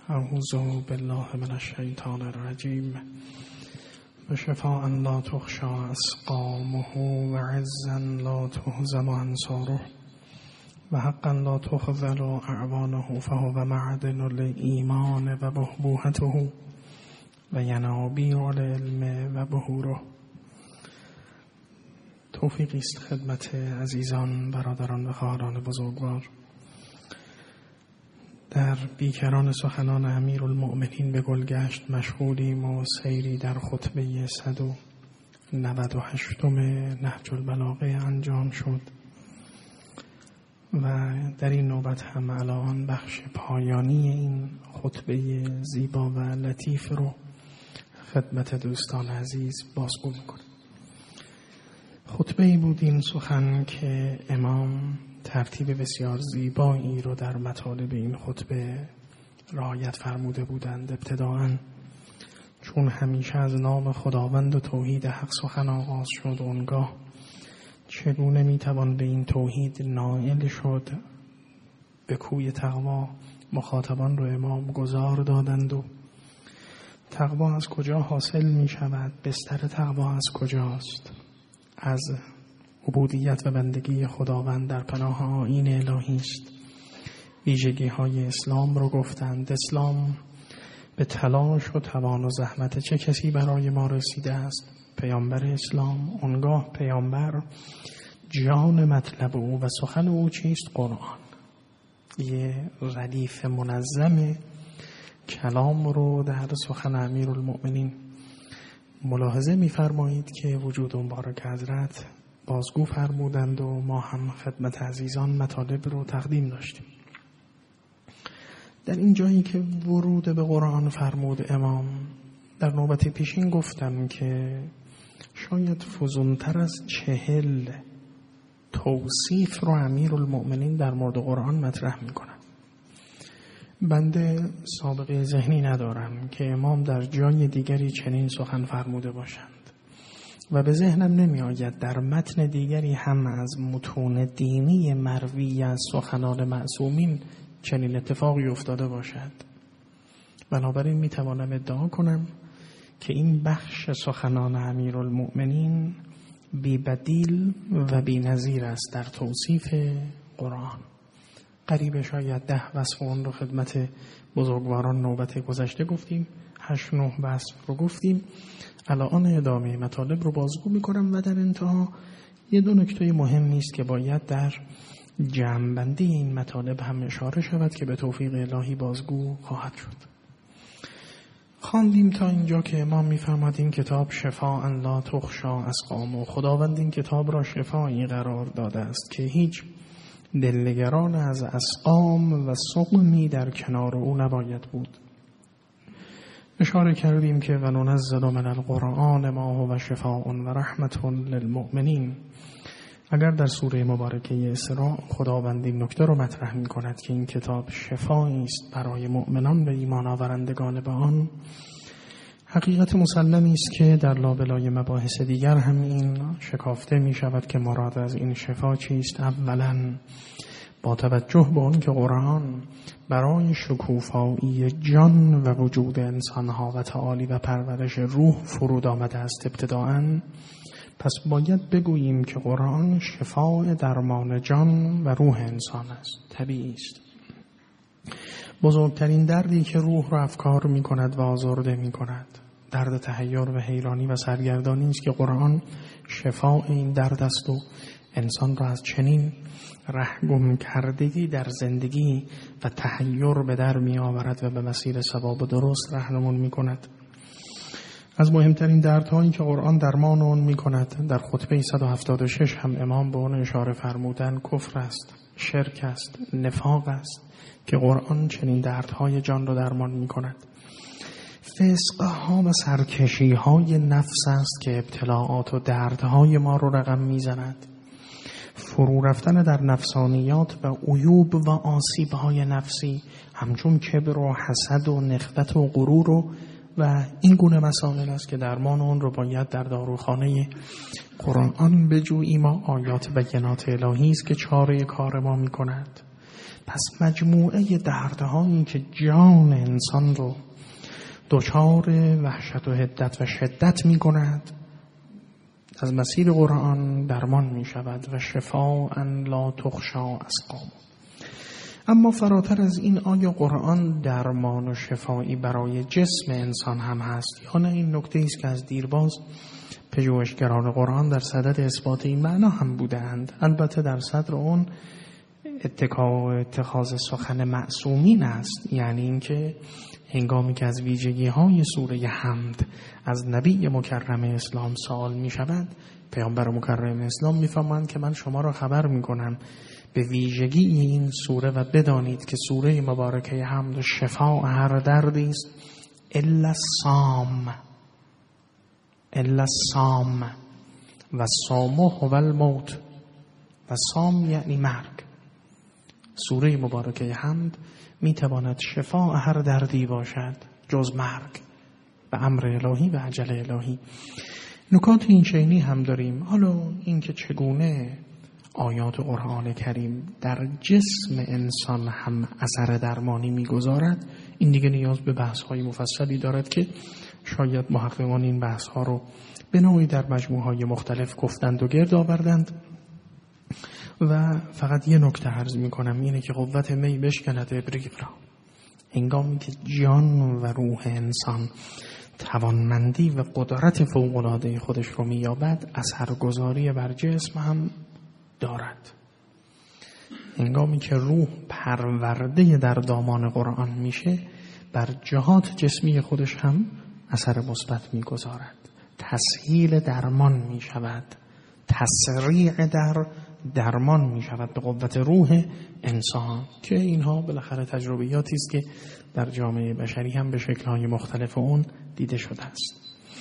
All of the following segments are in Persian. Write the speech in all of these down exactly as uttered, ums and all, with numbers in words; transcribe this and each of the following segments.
اعوذ بالله من الشیطان الرجیم. بشفاء لا تخشى اسقامه و عزا لا تهزم انصاره و حقا لا تخذل اعوانه فهو معدن الایمان و بهبوهته و ینابیع العلم و بهوره. توفیقی است خدمت عزیزان، برادران و خواهران بزرگوار. در بیکران سخنان امیرالمؤمنین به گلگشت مشغولیم و سیری در خطبه صد و نود و هشتم نهج البلاغه انجام شد و در این نوبت هم الان بخش پایانی این خطبه زیبا و لطیف رو خدمت دوستان عزیز بازگو میکنم. خطبه ای بود این سخن که امام ترتیب بسیار زیبایی رو در مطالب این خطبه رعایت فرموده بودند. ابتداءً چون همیشه از نام خداوند و توحید حق سخن آغاز شد، اونگاه چگونه میتوان به این توحید نائل شد، به کوی تقوا مخاطبان رو امام گذار دادند و تقوا از کجا حاصل می شود، بستر تقوا از کجاست، از عبودیت و بندگی خداوند در پناه آیین الهی است. ویژگی های اسلام رو گفتند. اسلام به تلاش و توان و زحمت چه کسی برای ما رسیده است؟ پیامبر اسلام. اونگاه پیامبر جان مطلب او و سخن او چیست؟ قرآن. یه ردیف منظم کلام رو در سخن امیرالمؤمنین ملاحظه می‌فرمایید که وجود مبارک حضرت بازگو فرمودند و ما هم خدمت عزیزان مطالب رو تقدیم داشتیم. در این جایی که ورود به قرآن فرمود امام، در نوبت پیشین گفتم که شاید فزونتر از چهل توصیف رو امیرالمؤمنین در مورد قرآن مطرح میکنن. بنده سابقه ذهنی ندارم که امام در جای دیگری چنین سخن فرموده باشند و به ذهنم نمی آید در متن دیگری هم از متون دینی مروی از سخنان معصومین چنین اتفاقی افتاده باشد. بنابراین می توانم ادعا کنم که این بخش سخنان امیرالمؤمنین بی بدیل و بی نظیر است در توصیف قرآن. قریب شاید ده وصف اون رو خدمت بزرگواران نوبت گذشته گفتیم، هشت نه وصف رو گفتیم. الان ادامه مطالب رو بازگو میکنم و در انتها یه دو نکته مهم نیست که باید در جمع‌بندی این مطالب هم اشاره شود که به توفیق الهی بازگو خواهد شد. خواندیم تا اینجا که امام میفرماد این کتاب شفاء لا تخشى اسقامه. خداوند این کتاب را شفایی قرار داده است که هیچ دلنگران از اسقام و سقمی در کنار او نباید بود. اشاره کردیم که و ننزل من القرآن ما هو شفاء و رحمت للمؤمنین. اگر در سوره مبارکه اسراء خداوند این نکته رو مطرح می کند که این کتاب شفایی است برای مؤمنان و ایمان آورندگان به آن، حقیقت مسلمی است که در لابلای مباحث دیگر هم این شکافته می شود که مراد از این شفا چیست. اولا با توجه به اون که قرآن برای شکوفایی جان و وجود انسانها و تعالی و پرورش روح فرود آمده است ابتداءً، پس باید بگوییم که قرآن شفاء درمان جان و روح انسان است. طبیعی است. بزرگترین دردی که روح را افکار می کند و آزرده می کند درد تحیر و حیرانی و سرگردانی است که قرآن شفاء این درد است و انسان را از چنین رهگم کردگی در زندگی و تحیر به در می آورد و به مسیر صواب و درست راهنمون می کند. از مهمترین دردهایی که قرآن درمان آن می کند در خطبه صد و هفتاد و شش هم امام به آن اشاره فرمودن کفر است، شرک است، نفاق است که قرآن چنین دردهای جان را درمان می کند. فسقها و سرکشی های نفس است که ابتلاعات و دردهای ما رو رقم می زند. فرو رفتن در نفسانیات و عیوب و آسیب‌های نفسی همچون کبر و حسد و نخوت و غرور و و این گونه مسائل است که درمان آن رو باید در داروخانه قرآن بجوییم. آیات بینات الهی است که چاره کار ما می کند. پس مجموعه دردهایی که جان انسان رو دچار وحشت و حدت و شدت می کند از مسیر قرآن درمان می شود و شفاء لا تخشا اسقام. اما فراتر از این آیا قرآن درمان و شفایی برای جسم انسان هم هست یا نه؟ این نکته است که از دیرباز پژوهشگران قرآن در صدد اثبات این معنا هم بودند. البته در صدر اون اتکا و اتخاذ سخن معصومین است، یعنی اینکه هنگامی که از ویژگی های سوره حمد از نبی مکرم اسلام سوال می شود، پیامبر مکرم اسلام می فرمایند که من شما را خبر می کنم به ویژگی این سوره و بدانید که سوره مبارکه حمد شفا هر دردی است الا الصام، الا الصام و صام هو الموت، و صام یعنی مرگ. سوره مبارکه حمد می تواند شفا هر دردی باشد جز مرگ و امر الهی و عجل الهی. نکات این چنینی هم داریم. حالا اینکه چگونه آیات قرآن کریم در جسم انسان هم اثر درمانی می‌گذارد، این دیگه نیاز به بحث‌های مفصلی دارد که شاید محققان این بحث‌ها رو به نوعی در مجموعه‌های مختلف گفتند و گرد آوردند. و فقط یه نکته عرض می‌کنم، اینه که قوت می بشکند ابریق را. هنگامی که جان و روح انسان توانمندی و قدرت فوق‌العاده خودش رو می‌یابد، اثرگذاری بر جسم هم دارد. هنگامی که روح پرورده در دامان قرآن میشه، بر جهات جسمی خودش هم اثر مثبت میگذارد. تسهیل درمان میشود، تسریع در درمان میشود به قوت روح انسان، که اینها بالاخره تجربیاتی است که در جامعه بشری هم به شکل‌های مختلف اون دیده شده است.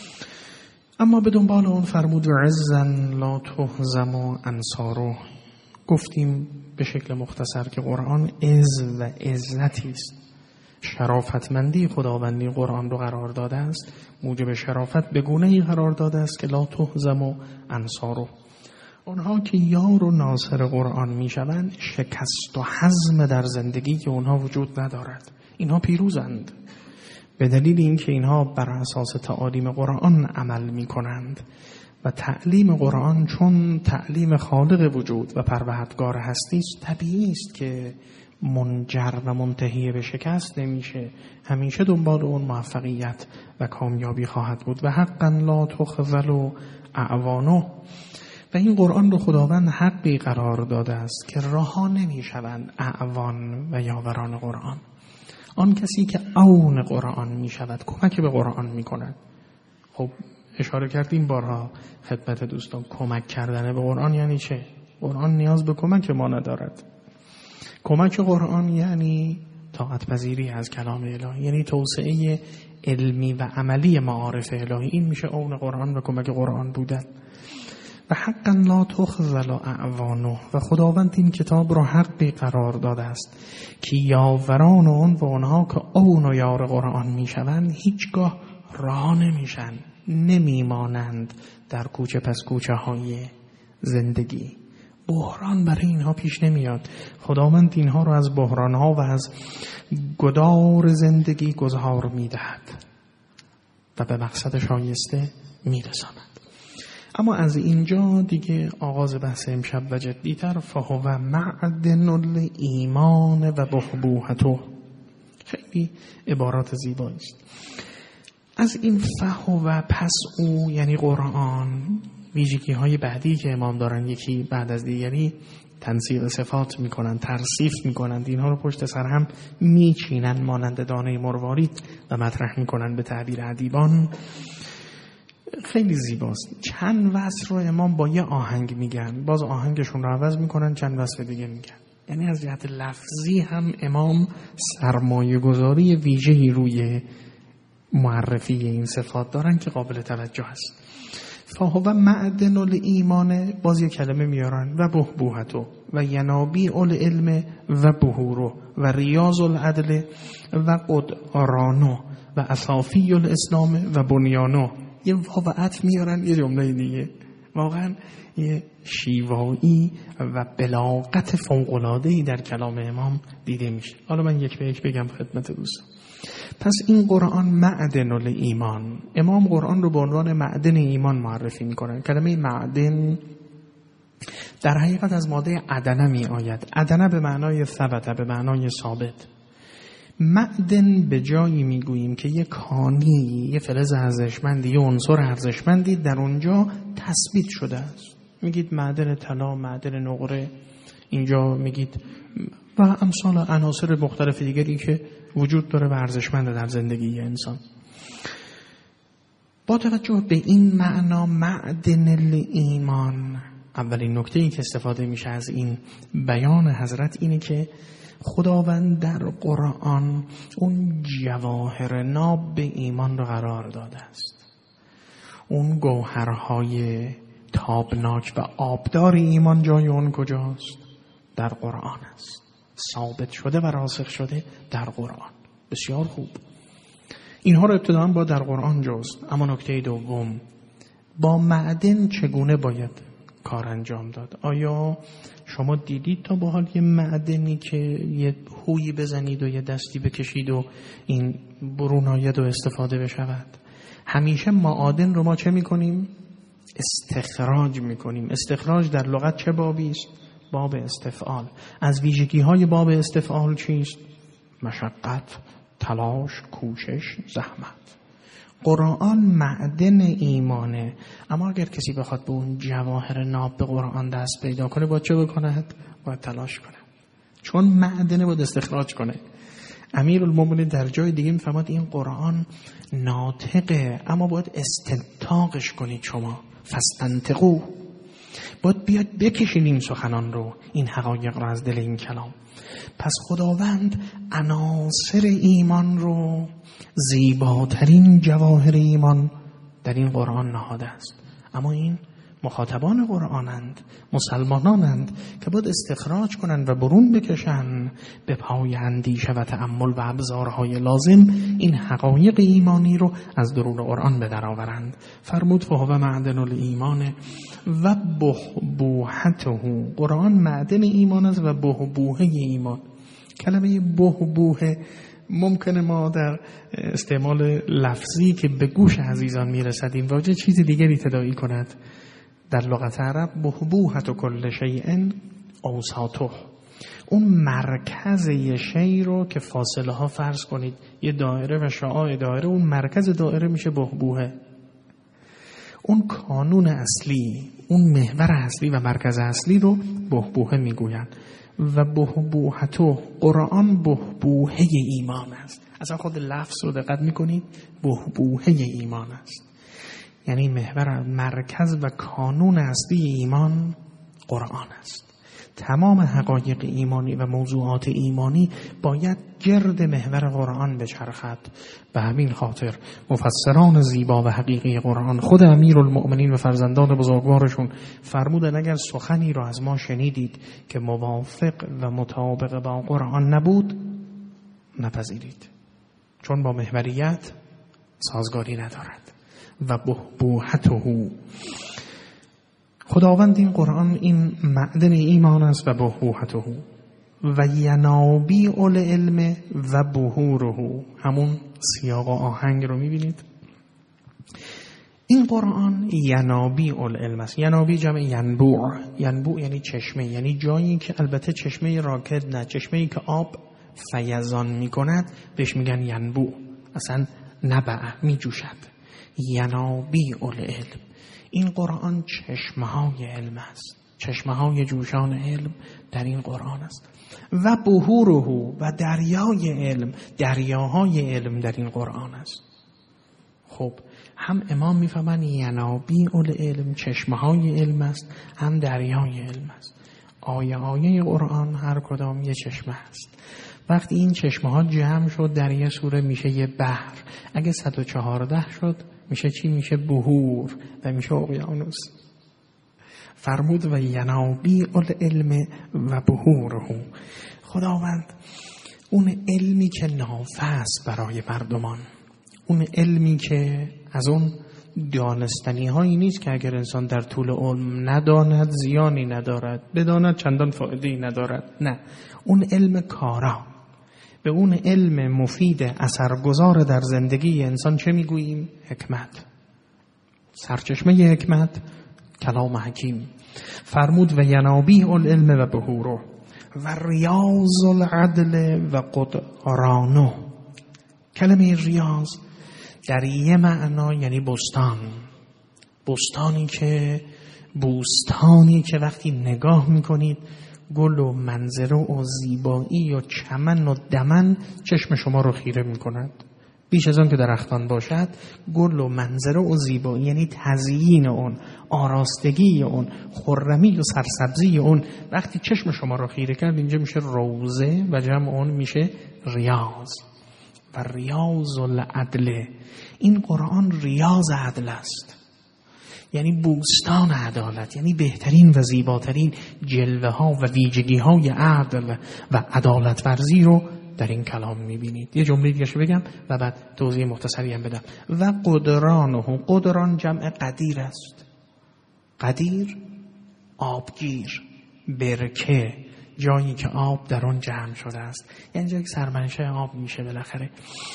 اما به دنبال اون فرمود و عزن لا تهزم انصاره. گفتیم به شکل مختصر که قرآن عز و عزتی است. شرافتمندی خداوندی قرآن رو قرار داده است، موجب شرافت به گونه‌ای قرار داده است که لا تهزم انصاره. اونها که یار و ناصر قرآن میشوند، شکست و هزم در زندگی که اونها وجود ندارد. اینها پیروزند به دلیل اینکه اینها بر اساس تعالیم قرآن عمل می کنند و تعلیم قرآن چون تعلیم خالق وجود و پروردگار هستی است، طبیعی است که منجر و منتهی به شکست نمیشه، همیشه دنبال اون موفقیت و کامیابی خواهد بود. و حقا لا تخذل اعوانه. و این قرآن رو خداوند حقی قرار داده است که رها نمیشوند اعوان و یاوران قرآن. آن کسی که اون قرآن می شود، کمک به قرآن می کند. خب اشاره کردیم بارها خدمت دوستان، کمک کردن به قرآن یعنی چه؟ قرآن نیاز به کمک ما ندارد. کمک قرآن یعنی طاعت پذیری از کلام الهی، یعنی توسعه علمی و عملی معارف الهی. این میشه اون قرآن و کمک قرآن بودن. و حقا لا تخذل اعوانه. و خداوند این کتاب را حقی قرار داده است که یاوران اون و اونها که اون و یار قرآن میشوند هیچگاه رها نمیشن، نمیمانند در کوچه پس کوچه های زندگی. بحران برای اینها پیش نمیاد. خداوند اینها را از بحران ها و از گدار زندگی گذار میدهد و به مقصد شایسته میرساند. اما از اینجا دیگه آغاز بحث امشب و جدی‌تر، فهو معدن الایمان و بحبوحته. خیلی عبارات زیبایی است. از این فهو پس او یعنی قرآن، ویژگی های بعدی که امام دارن یکی بعد از دیگری تنسیق صفات میکنن، ترصیف میکنن، اینها رو پشت سر هم میچینن مانند دانه مروارید و مطرح میکنن به تعبیر ادیبان. خیلی زیباست. چند وصف رو امام با یه آهنگ میگن، باز آهنگشون رو عوض میکنن، چند وصف دیگه میگن. یعنی از جهت لفظی هم امام سرمایه گذاری ویژه‌ای روی معرفی این صفات دارن که قابل توجه است. فهو معدن الایمان، باز یه کلمه میارن، و بحبوحتو و ینابیع العلم و بحورو و ریاض العدل و قدرانو و اصافی الاسلام و بنیانو. یه واو عطف میارن، یه جمله دیگه واقعا یه شیوایی و بلاغت فوق‌العاده‌ای در کلام امام دیده میشه. حالا من یک به یک بگم خدمت دوستان. پس این قرآن معدن الایمان، امام قرآن رو به عنوان معدن ایمان معرفی میکنن. کلمه معدن در حقیقت از ماده عدنه می آید. عدنه به معنای ثبت، به معنای ثابت. معدن به جایی میگوییم که یک کانی، یک فلز ارزشمندی، یک عنصر ارزشمندی در اونجا تثبیت شده است. میگید معدن طلا، معدن نقره، اینجا میگید و امثال عناصر مختلف دیگری که وجود داره و ارزشمنده در زندگی انسان. با توجه به این معنا معدن الایمان، اولین نکته‌ای که استفاده میشه از این بیان حضرت اینه که خداوند در قرآن اون جواهر ناب به ایمان رو قرار داده است. اون گوهرهای تابناک و آبدار ایمان جای اون کجاست؟ در قرآن است. ثابت شده و راسخ شده در قرآن. بسیار خوب. اینها رو ابتداً با در قرآن جست. اما نکته دوم، با معدن چگونه باید کار انجام داد؟ آیا شما دیدید تا به حال یه معدنی که یه هویی بزنید و یه دستی بکشید و این برون آید و استفاده بشود؟ همیشه معادن رو ما چه میکنیم؟ استخراج میکنیم. استخراج در لغت چه بابی است؟ باب استفعال. از ویژگی های باب استفعال چیست؟ مشقت، تلاش، کوشش، زحمت. قرآن معدن ایمانه، اما اگر کسی بخواد به اون جواهر ناب به قرآن دست پیدا کنه باید چه بکند؟ باید تلاش کنه، چون معدنه باید استخراج کنه. امیرالمومنین در جای دیگه میفرماد این قرآن ناطقه اما باید استنطاقش کنید. شما فاستنطقوا، باید بیاد بکشید این سخنان رو، این حقایق رو از دل این کلام. پس خداوند عناصر ایمان رو، زیباترین جواهر ایمان در این قرآن نهاده است. اما این مخاطبان قرآنند، مسلمانانند که باید استخراج کنند و برون بکشند به پای اندیشه و تأمل و ابزارهای لازم این حقایق ایمانی رو از درون قرآن به در آورند. فرمود فهو معدن الایمان و بحبوحته، قرآن معدن ایمان است و بحبوحه ایمان. کلمه بحبوحه ممکنه ما در استعمال لفظی که به گوش عزیزان میرسد این واژه چیز دیگری تداعی کند. در لغت عرب بحبوحة کل شیء اوساطه، اون مرکز یه شی رو که فاصله ها فرض کنید یه دایره و شعاع دایره، اون مرکز دایره میشه بحبوحه. اون کانون اصلی، اون محور اصلی و مرکز اصلی رو بحبوحه میگوین. و بحبوحته، قرآن بحبوحه ایمان است. اصلا خود لفظ رو دقت میکنید، بحبوحه ایمان است، یعنی محور، مرکز و کانون اصلی ایمان قرآن است. تمام حقایق ایمانی و موضوعات ایمانی باید گرد محور قرآن بچرخد. به همین خاطر مفسران زیبا و حقیقی قرآن، خود امیرالمؤمنین و فرزندان بزرگوارشون فرمودن اگر سخنی را از ما شنیدید که موافق و مطابق با قرآن نبود نپذیرید، چون با محوریت سازگاری ندارد. و بحبوحته، خداوند این قرآن این معدن ایمان است و بحبوحته و ینابیع العلم و بحوره، همون سیاق و آهنگ رو میبینید. این قرآن ینابیع العلم است. ینابیع جمع ینبوع، ینبوع یعنی چشمه، یعنی جایی که البته چشمه راکد نه، چشمه‌ای که آب فیضان میکند بهش میگن ینبوع، اصلا نبع میجوشد. ینابیع العلم، این قرآن چشمه های علم است، چشمه های جوشان علم در این قرآن است. و بحوره، و دریای علم، دریاهای علم در این قرآن است. خب هم امام میفهمن ینابیع العلم چشمه های علم است، هم دریای علم است. آیه آیه قرآن هر کدام یه چشمه است. وقتی این چشمه ها جمع شد در یه سوره میشه یه بحر. اگه صد و چهارده شد میشه چی؟ میشه بحور و میشه اقیانوس. فرمود و ینابیع العلم و بحوره، خداوند اون علمی که نافع است برای مردمان، اون علمی که از اون دانستنی هایی نیست که اگر انسان در طول علم نداند زیانی ندارد، بداند چندان فایده‌ای ندارد. نه، اون علم کارا، به اون علم مفید اثرگذار در زندگی انسان چه میگوییم؟ حکمت. سرچشمه حکمت کلام حکیم. فرمود و ینابیع العلم و بهورو و ریاض العدل و قدرانو. کلمه ریاض در یه معنا یعنی بستان، بستانی که بوستانی که وقتی نگاه میکنید گل و منظره و زیبایی و چمن و دمن چشم شما رو خیره میکند. بیش از آن که درختان باشد، گل و منظره و زیبایی یعنی تزیین اون، آراستگی اون، خرمی و سرسبزی اون وقتی چشم شما رو خیره کرد، اینجا میشه روضه و جمع اون میشه ریاض. و ریاض العدل، این قرآن ریاض عدل است، یعنی بوستان عدالت، یعنی بهترین و زیباترین جلوه ها و ویژگی های عدل و عدالت ورزی رو در این کلام میبینید. یه جمله دیگه شو بگم و بعد توضیح مختصری هم بدم. و قدرانه، قدران جمع قدیر است. قدیر آبگیر، برکه، جایی که آب در آن جمع شده است، یعنی جایی که سرمنشه آب میشه بالاخره.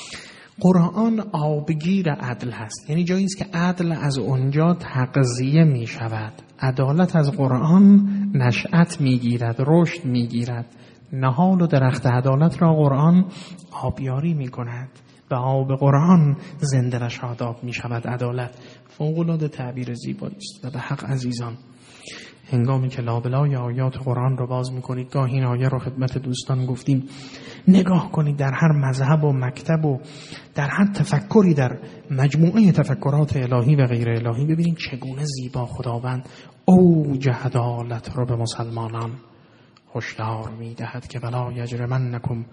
قرآن آبگیر عدل هست، یعنی جایی است که عدل از اونجا تغذیه می شود. عدالت از قرآن نشأت می گیرد، رشد می گیرد. نهال و درخت عدالت را قرآن آبیاری می کند. به آب قرآن زنده و شاداب می شود عدالت. فوق‌العاده تعبیر زیبایی است و به حق عزیزان، هنگامی که لابلای آیات قرآن رو باز میکنید، گاه این آیه رو خدمت دوستان گفتیم، نگاه کنید در هر مذهب و مکتب و در هر تفکری در مجموعه تفکرات الهی و غیر الهی، ببینید چگونه زیبا خداوند اوج عدالت رو به مسلمانان هشدار میدهد که ولا یجرمنکم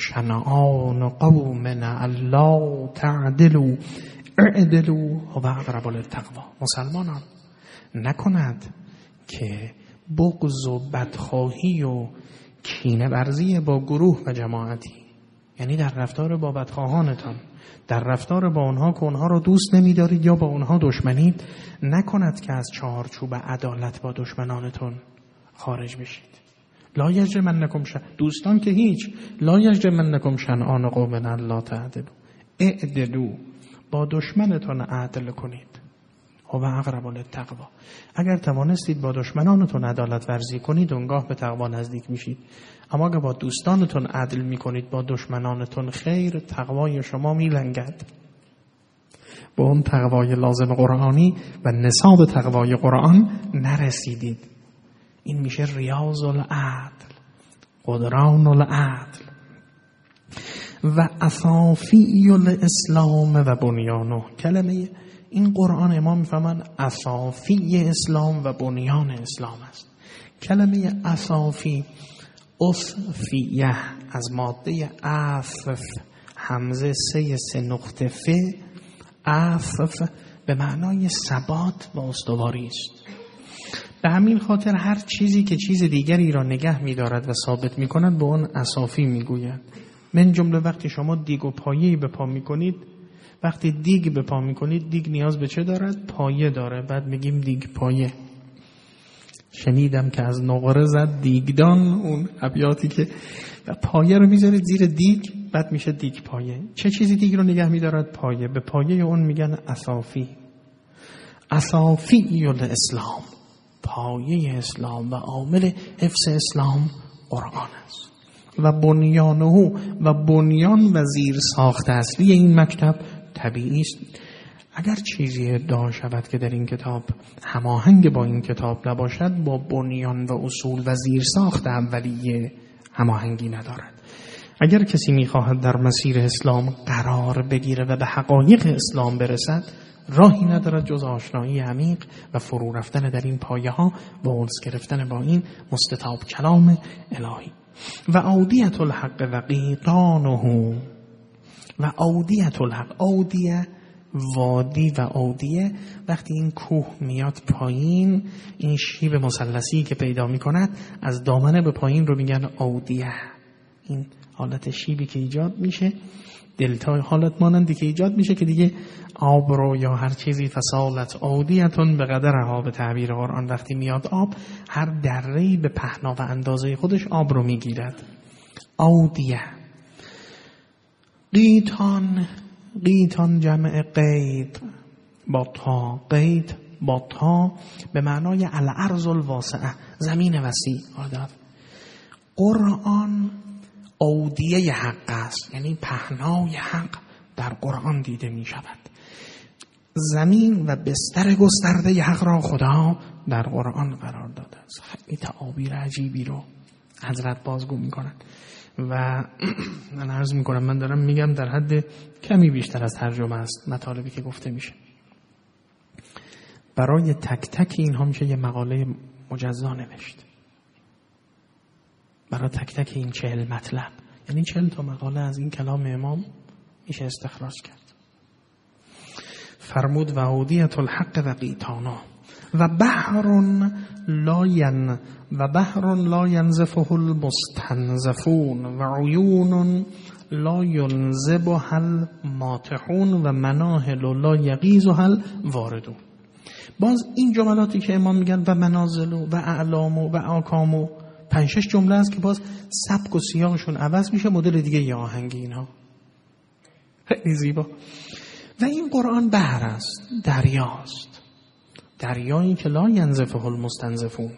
شنآن قوم الا تعدلوا اعدلوا هو اقرب للتقوی. مسلمانان نکند که بغض و بدخواهی و کینه ورزی با گروه و جماعتی، یعنی در رفتار با بدخواهانتان، در رفتار با اونها که اونها رو دوست نمی‌دارید یا با اونها دشمنید، نکند که از چارچوب عدالت با دشمنانتون خارج بشید. لا یجرمنکم شن، دوستان که هیچ، لا یجرمنکم شنآن قوم الا تعدلوا اعدلوا، با دشمنتون عدل کنید. و اقرب للتقوی، اگر توانستید با دشمنانتون عدالت ورزی کنید اونگاه به تقوا نزدیک میشید. اما اگر با دوستانتون عدل میکنید با دشمنانتون خیر، تقوای شما میلنگد. با اون تقوای لازم قرآنی و نصاب تقوای قرآن نرسیدید. این میشه ریاض العدل، قدران العدل و اصافی الاسلام و بنیانه. کلمه این قرآن امام میفهمن اصافی اسلام و بنیان اسلام است. کلمه اصافی، اصفیه، از ماده عفف، همزه سه سه نقطه ف، عفف به معنای ثبات و استواری است. به همین خاطر هر چیزی که چیز دیگری را نگه می‌دارد و ثابت می‌کند به اون اصافی می‌گویند. من جمله وقتی شما دیگ و پایه‌ای به پا می‌کنید، وقتی دیگ به پا می‌کنید، دیگ نیاز به چه دارد؟ پایه داره. بعد میگیم دیگ پایه. شنیدم که از نقره زد دیگدان، اون ابیاتی که پایه رو میذارید زیر دیگ، بعد میشه دیگ پایه. چه چیزی دیگ رو نگه می‌دارد؟ پایه. به پایه اون میگن اصافی. اصافی الاسلام، پایه اسلام و عامل حفظ اسلام قرآن است. و بنیانه، و بنیان و زیر ساخت اصلی این مکتب طبیعی است. اگر چیزی ادعا شود که در این کتاب هماهنگ با این کتاب نباشد، با بنیان و اصول و زیر ساخت اولیه هماهنگی ندارد. اگر کسی می‌خواهد در مسیر اسلام قرار بگیره و به حقایق اسلام برسد، راهی ندارد جز آشنایی عمیق و فرو رفتن در این پایه ها و انس گرفتن با این مستطاب کلام الهی. و اودیت الحق و قیطانه، و اودیت الحق، اودیه وادی و اودیه، وقتی این کوه میاد پایین، این شیب مثلثی که پیدا میکند از دامنه به پایین رو میگن اودیه. این حالت شیبی که ایجاد میشه دلتا حالت مانندی که ایجاد میشه که دیگه آب رو یا هر چیزی فسالت اودیتون به قدرها، به تعبیر قرآن وقتی میاد آب هر دره‌ای به پهنا و اندازه خودش آب رو میگیرد. اودیه. قیتان، قیتان جمع قید با تا، قید با تا به معنای الارض الواسعه، زمین وسیع. قرآن اودیه حق است، یعنی پهنای حق در قرآن دیده می شود. زمین و بستر گسترده حق را خدا در قرآن قرار داده است. خیلی تعابیر عجیبی رو حضرت بازگو می کنن و من عرض می کنم، من دارم میگم در حد کمی بیشتر از ترجمه است مطالبی که گفته میشه. برای تک تک اینها میشه یه مقاله مجزا نوشت، برای تک تک این چهل مطلب، یعنی چهل تا مقاله از این کلام امام میشه استخراج کرد. فرمود و اودیت الحق و قیتانا و بحر لا ین و بحر لا ینزفه المستنزفون و عیون لا ینزبها الماتحون و مناهل لا یغیزها الواردون. باز این جملاتی که امام میگن و منازل و اعلام و آکام و پنج شش جمله است که باز سبک و سیاقشون عوض میشه، مدل دیگه یا آهنگی اینها. خیلی زیبا. و این قرآن بحر است، دریاست، دریایی که لا ینزفه المستنزفون.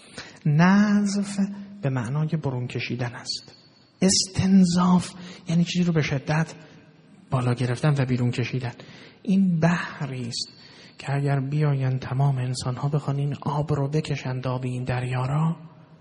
نزف به معنای برون کشیدن است. استنزاف یعنی چیزی رو به شدت بالا گرفتن و بیرون کشیدن. این بحری است که اگر بیاین تمام انسان ها بخوان این آب رو بکشند، آب این دریا را،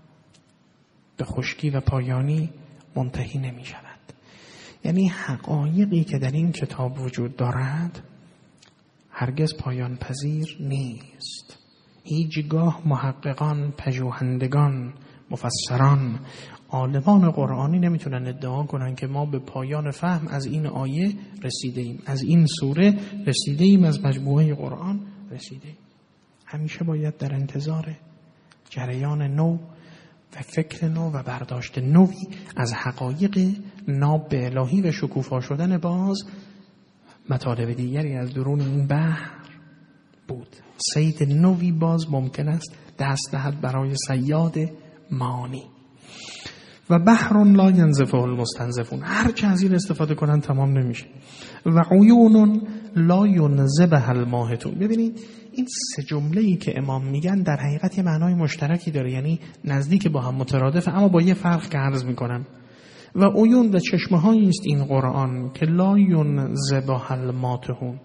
به خشکی و پایانی منتهی نمی شود. یعنی حقایقی که در این کتاب وجود دارد هرگز پایان پذیر نیست. هیچگاه محققان، پژوهندگان، مفسران، عالمان قرآنی نمیتونن ادعا کنن که ما به پایان فهم از این آیه رسیده ایم، از این سوره رسیده ایم، از مجموعه قرآن رسیده ایم. همیشه باید در انتظار جریان نو و فکر نو و برداشت نوی از حقایق ناب به الهی و شکوفا شدن باز مطالب دیگری از درون این بحر بود. صید نوی باز ممکن است دست دهد برای صیاد مانی. و بحر لا ینزفه المستنزفون، هر چه از این استفاده کنن تمام نمیشه. و عیون لا ینزبها الماهتون. ببینید این سه جمله‌ای که امام میگن در حقیقت یه معنای مشترکی داره، یعنی نزدیک با هم مترادفه، اما با یه فرق که عرض میکنم. و عیون و چشمه‌هایی است این قرآن که لا ینزبها الماتحون،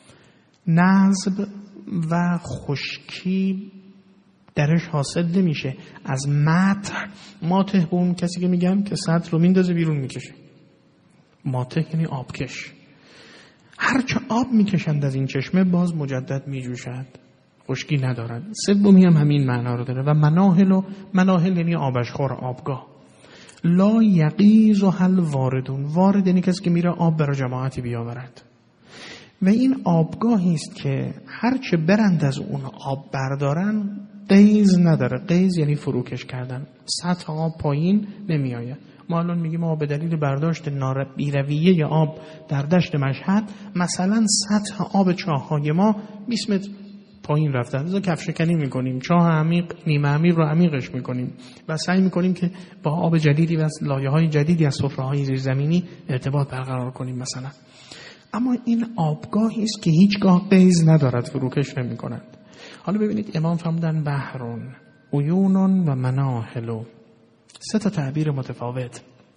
نزب و خشکی درش حاصل نمیشه. از ماتح، ماتح به اون کسی که میگم که سطح رو میندازه بیرون میکشه، ماتح یعنی آبکش. هرچه آب میکشند از این چشمه باز مجدد میجوشد، خشکی ندارد. سومی هم همین معنا رو داره. و مناهل، و مناهل یعنی آبشخور، آبگاه. لا یغیزها الواردون، وارد یعنی کسی که میره آب برای جماعتی بیاورد. و این آبگاهی است که هرچه برند از اون آب بردارن قیز نداره. قیز یعنی فروکش کردن، سطح آب پایین نمی آید. ما الان میگیم آب به دلیل برداشت بیرویه آب در دشت مشهد مثلا سطح آب چاه‌های ما بیست متر پایین رفته. از کف شکنی میکنیم، چاه عمیق نیمه عمیق رو عمیقش میکنیم و سعی میکنیم که با آب جدیدی و لایه‌های جدیدی از سفره‌های زیرزمینی ارتباط برقرار کنیم مثلا. اما این آبگاهی است که هیچگاه قیز ندارد، فروکش نمی‌کند. حالا ببینید امام فرمودن بحرون، عیون و مناهل، سه تا تعبیر متفاوت.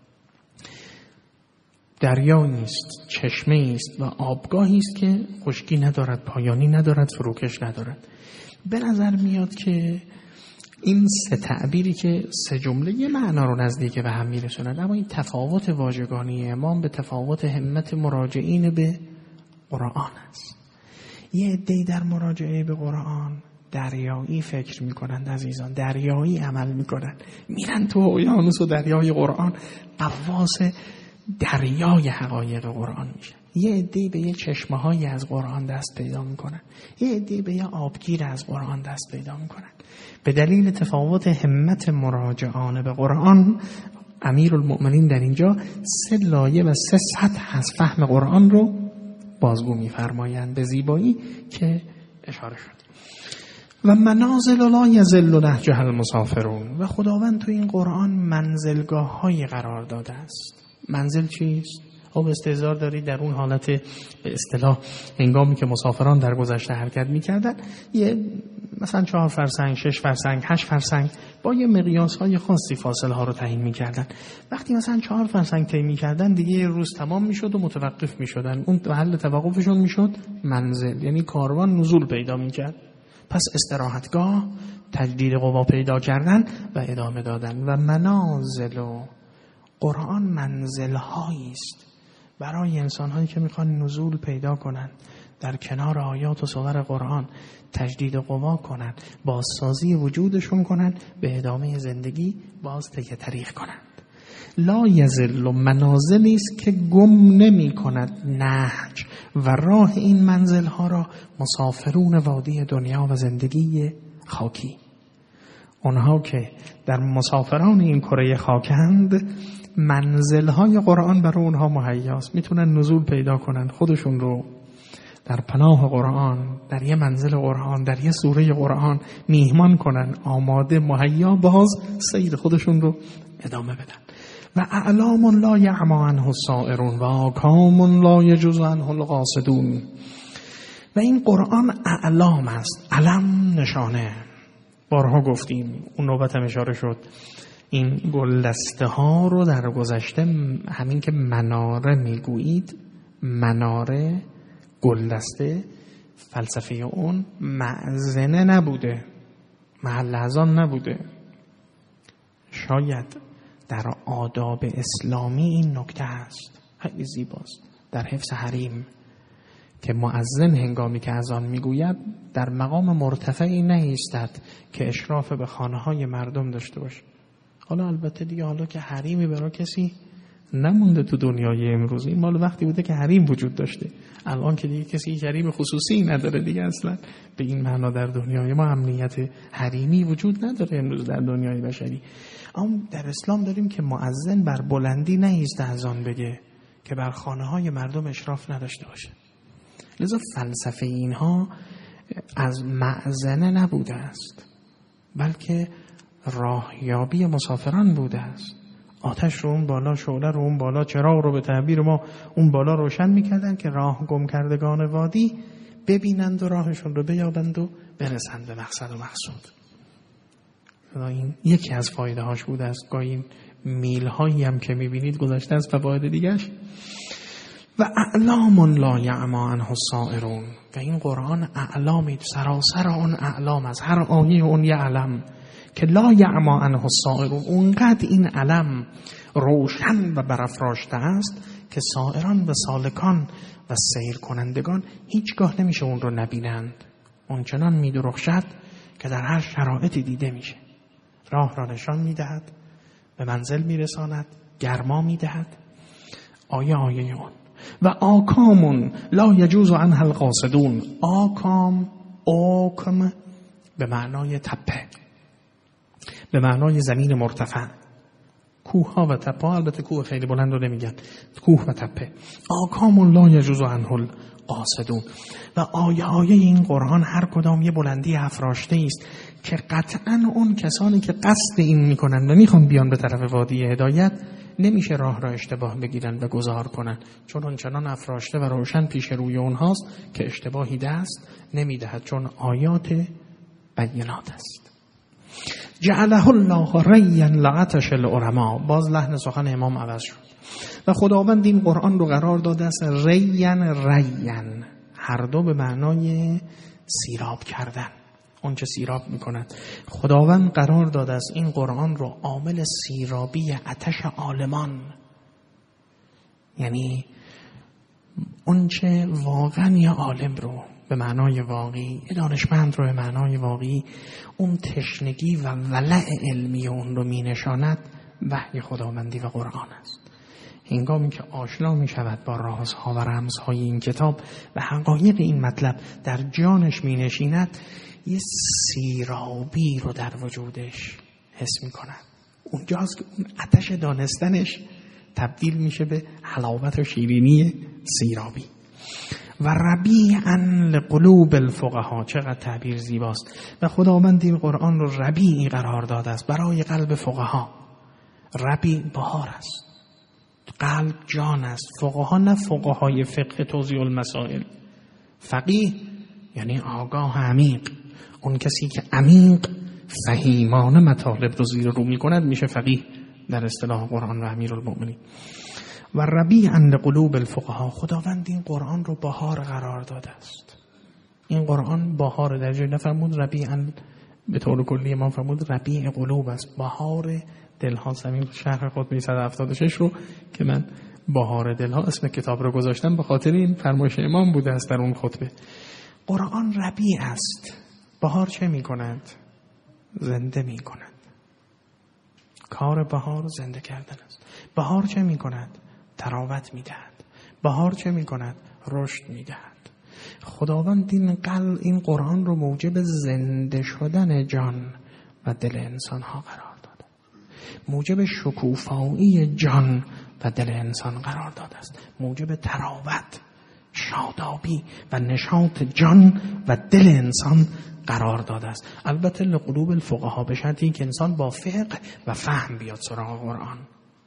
دریایی است، چشمه است و آبگاهی است که خشکی ندارد، پایانی ندارد، فروکش ندارد. به نظر میاد که این سه تعبیری که سه جمله یه معنا رو نزدیک به هم میرسونند، اما این تفاوت واژگانی امام به تفاوت همت مراجعین به قرآن است. یه عده‌ای در مراجعه به قرآن دریایی فکر میکنند عزیزان، دریایی عمل میکنند، میرن تو اقیانوس و دریای قرآن، غواص دریای حقایق قرآن میشن. یه عده‌ای به یه چشمه‌هایی از قرآن دست پیدا میکنن، یه عده‌ای به یه آبگیر از قرآن دست پیدا میکنن. به دلیل تفاوت همت مراجعان به قرآن امیرالمؤمنین در اینجا سه لایه و سه سطح از فهم قرآن رو بازگو می‌فرمایند به زیبایی که اشاره شد. و منازل لا یذل نهجها المسافرون، و خداوند تو این قرآن منزلگاه‌هایی قرار داده است. منزل چیست؟ خب استحضار دارید در اون حالت به اصطلاح هنگامی که مسافران در گذشته حرکت می‌کردن، یه مثلا چهار فرسنگ، شش فرسنگ، هشت فرسنگ با یه مقیاس‌های خاصی فاصله ها رو تعیین می‌کردن. وقتی مثلا چهار فرسنگ طی می‌کردن دیگه یه روز تمام می‌شد و متوقف می‌شدن. اون محل توقفشون می‌شد منزل، یعنی کاروان نزول پیدا می‌کرد. پس استراحتگاه، تجدید قوا پیدا کردن و ادامه دادن. و منازل و قرآن منزل‌هایی است برای انسان‌هایی که می‌خوان نزول پیدا کنن، در کنار آیات و صور قرآن تجدید قوا کنن، بازسازی وجودشون کنن، به ادامه زندگی باز طی طریق کنند. لا یذل منازلی است که گم نمی کند نهج و راه این منزل ها را مسافرون وادی دنیا و زندگی خاکی. اونها که در مسافران این کره خاکند، منزل های قرآن برای اونها مهیاست، میتونن نزول پیدا کنن، خودشون رو در پناه قرآن، در یه منزل قرآن، در یه سوره قرآن میهمان کنن، آماده مهیا باز سیر خودشون رو ادامه بدن. و اعلام لا یعمی عنه السائرون و آکام لا یجوز عنه القاصدون. و این قرآن اعلام است، علم نشانه. بارها گفتیم، اون نوبت هم اشاره شد، این گلدسته ها رو در گذشته همین که مناره میگویید، مناره، گلدسته، فلسفه اون معزنه نبوده، محل اذان نبوده. شاید در آداب اسلامی این نکته هست، خیلی زیباست، در حفظ حریم که مؤذن هنگامی که اذان میگوید در مقام مرتفعی نایستد که اشراف به خانه های مردم داشته باشه. حالا البته دیگه حالا که حریمی برای کسی نمونده تو دنیای امروز، این مال وقتی بوده که حریم وجود داشته. الان که دیگه کسی حریم خصوصی نداره دیگه، اصلا به این معنا در دنیای ما امنیت حریمی وجود نداره امروز در دنیای بشری. اما در اسلام داریم که مؤذن بر بلندی نایسته اذان بگه که بر خانه های مردم اشراف نداشته باشه. لذا فلسفه اینها از معزنه نبوده است، بلکه راهیابی مسافران بوده است. آتش رو اون بالا، شعله رو اون بالا، چراغ رو به تعبیر ما اون بالا روشن میکردن که راه گم کردگان وادی ببینند و راهشون رو بیابند و برسند به مقصد و مقصود. این یکی از فایده هاش بوده است. گاهی این میل هایی هم که میبینید گذاشته از فواید دیگرش. و اعلام لا یعمی عنه السائرون، و این قرآن اعلامی، سراسر اون اعلام، از هر آیه اون یه علم که لا یعمی عنه السائرون، اونقدر این علم روشن و برافراشته است که سائران و سالکان و سیر کنندگان هیچگاه نمیشه اون رو نبینند. اون چنان میدرخشد که در هر شرایطی دیده میشه. راه را نشان میدهد، به منزل میرساند، گرما میدهد. آیه آیه اون. و آکام لا یجوز عنها القاصدون. آکام، آکم به معنای تپه، به معنای زمین مرتفع، کوه ها و تپه ها. البته کوه خیلی بلند رو نمیگن، کوه و تپه. آکام لا یجوز عنه القاصدون. و آیه آیه این قرآن هر کدام یه بلندی افراشته است که قطعا اون کسانی که قصد این میکنن و میخوان بیان به طرف وادی هدایت نمیشه راه را اشتباه بگیرن و گذار کنن، چون اون چنان افراشته و روشن پیش روی اونهاست که اشتباهی دست نمیدهد، چون آیات بینات است. جعله الله ریا لعطش العلماء. باز لحن سخن امام عوض شد و خداوند این قرآن رو قرار داده است رین رین، هر دو به معنای سیراب کردن، اون چه سیراب میکند. خداوند قرار داده است این قرآن رو عامل سیرابی آتش عالمان، یعنی اون چه واقعا یه عالم رو به معنای واقعی، یه دانشمند رو به معنای واقعی، اون تشنگی و ولع علمی اون رو می نشاند، وحی خداوندی و قرآن است. هنگامی که آشنا می شود با رازها و رمزهای این کتاب و حقایق این مطلب در جانش می نشیند، یه سیرابی رو در وجودش حس می کند. اونجاست که اون آتش دانستنش تبدیل میشه به حلاوت و شیرینی سیرابی. و ربیعا لقلوب الفقها، چقدر تعبیر زیباست. و خداوند این قرآن رو ربیعی قرار داده است برای قلب فقها. ربیع بهار است، قلب جان است. فقها نه فقهای فقه توضیح المسائل، فقیه یعنی آگاه عمیق. اون کسی که عمیق فهیمانه مطالب رو زیر رو می کند میشه فقیه در اصطلاح قرآن و امیرالمؤمنین. و ربیعا لقلوب الفقها، خداوند این قرآن رو بهار قرار داده است. این قرآن بهار، در جای نفرمود ربیعا به طور کلی، ما فرمود ربیع قلوب است، بهار دلها. زمین شرح خطبه صد و هفتاد و شش رو که من بهار دلها اسم کتاب رو گذاشتم به خاطر این فرمایش امام بوده است در اون خطبه. قرآن ربیع است. بهار چه می کند؟ زنده می کند. کار بهار زنده کردن است. بهار چه می کند؟ تراوت می دهد. بهار چه می کند؟ رشد می دهد. خداوند این قل این قرآن رو موجب زنده شدن جان و دل انسان ها قرار داده. موجب شکوفایی جان و دل انسان قرار داده است. موجب تراوت، شادابی و نشاط جان و دل انسان قرار داده است. البته لقلوب الفقها، به شرطی که انسان با فقه و فهم بیاد سراغ قرآن.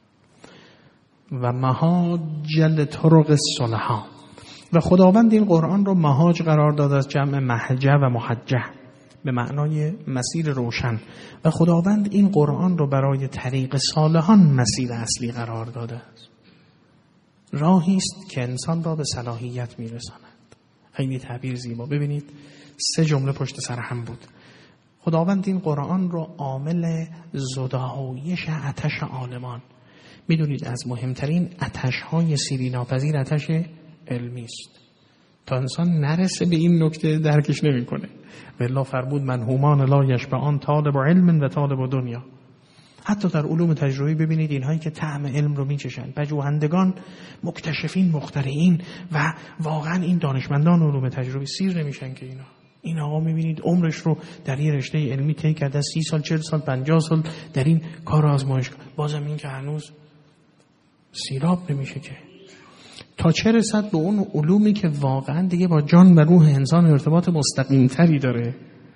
و مهاج لطرق الصلحا، و خداوند این قرآن رو مهاج قرار داده است، جمع محجه و محجه به معنای مسیر روشن. و خداوند این قرآن رو برای طریق صالحان مسیر اصلی قرار داده است. راهی است که انسان را به صلاحیت میرساند. خیلی تعبیر زیبا. ببینید سه جمله پشت سر هم بود. خداوند این قرآن رو عامل زدایش آتش عالمان. میدونید از مهمترین آتش‌های سیری ناپذیر آتش علمی است. تا انسان نرسه به این نکته درکش نمی‌کنه. والله فرمود من هومان لا یشبعان طالب علم و طالب دنیا. حتی در علوم تجربی ببینید اینهایی که طعم علم رو میچشن، پژوهندگان، مکتشفین، مخترعین و واقعا این دانشمندان علوم تجربی سیر نمیشن که اینا. این آقا میبینید عمرش رو در یه رشته علمی طی کرده، سی سال، چهل سال، پنجاه سال در این کار آزمایش، بازم این که هنوز سیراب نمیشه که. تا چه رسد به اون علومی که واقعا دیگه با جان و روح انسان ارتباط مستقیم تری داره.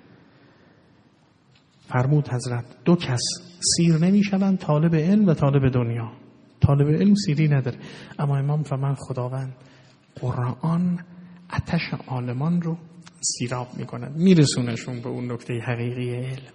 فرمود حضرت دو کس سیر نمیشوند، طالب علم و طالب دنیا. طالب علم سیری نداره. اما امام فرمان خداوند قرآن آتش عالمان رو سیراب میکند، میرسونشون به اون نکته حقیقی علم.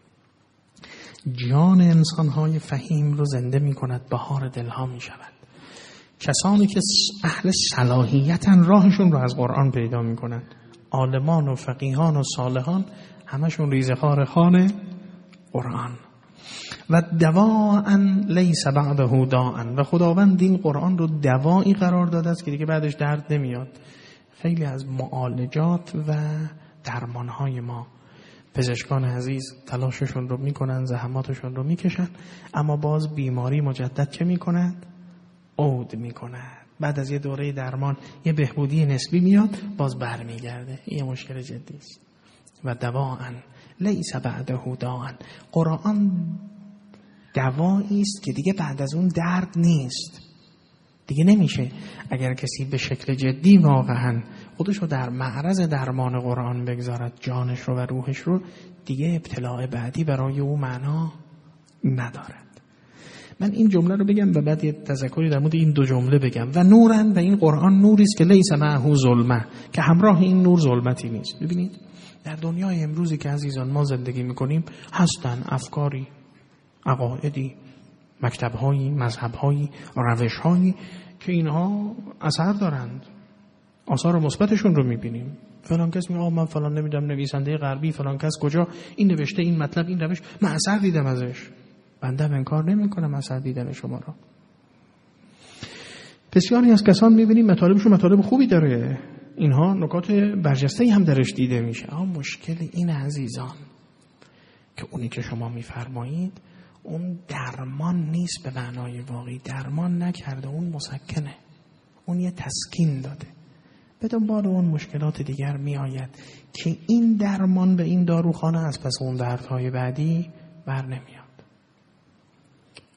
جان انسانهای فهیم رو زنده میکند، بهار دلها میشود. کسانی که اهل صلاحیتن راهشون رو از قرآن پیدا میکنند. عالمان و فقیهان و صالحان همشون ریزخوار خانه قرآن. و دواء لیس بعده داء، و خداوند این قرآن رو دوایی قرار داده است که دیگه بعدش درد نمیاد. خیلی از معالجات و درمانهای ما پزشکان عزیز تلاششون رو میکنن، زحماتشون رو میکشن، اما باز بیماری مجدد چه میکند؟ عود میکند. بعد از یه دوره درمان یه بهبودی نسبی میاد، باز برمیگرده. این مشکل جدی است. و دواء لیس بعده داء، قرآن دوایی است که دیگه بعد از اون درد نیست. دیگه نمیشه اگر کسی به شکل جدی واقعا خودش رو در معرض درمان قرآن بگذارد، جانش رو و روحش رو، دیگه ابتلاع بعدی برای او معنا ندارد. من این جمله رو بگم و بعد یه تذکری در مورد این دو جمله بگم. و نورن، و این قرآن نوری است که لیس معه ظلمه، که همراه این نور ظلمتی نیست. ببینید در دنیای امروزی که عزیزان ما زندگی میکنیم هستن افکاری، عقایدی، مکتب‌هایی، مذهب‌هایی، روش‌هایی که اینها اثر دارند. آثار مثبتشون رو می‌بینیم. فلان کس میگه من فلان نمیدونم نویسنده غربی فلان کس کجا این نوشته این مطلب این روش، من اثر دیدم ازش. بنده انکار نمی‌کنم اثر دیدن شما را. بسیاری از کسان می‌بینیم مطالبشون مطالب خوبی داره. اینها نکات برجسته‌ای هم درش دیده میشه. اما مشکل این عزیزان که اونی که شما می‌فرمایید اون درمان نیست به معنای واقعی. درمان نکرده، اون مسکنه، اون یه تسکین داده. به دنبال اون مشکلات دیگر می آید که این درمان به این داروخانه از پس اون دردهای بعدی بر نمیاد.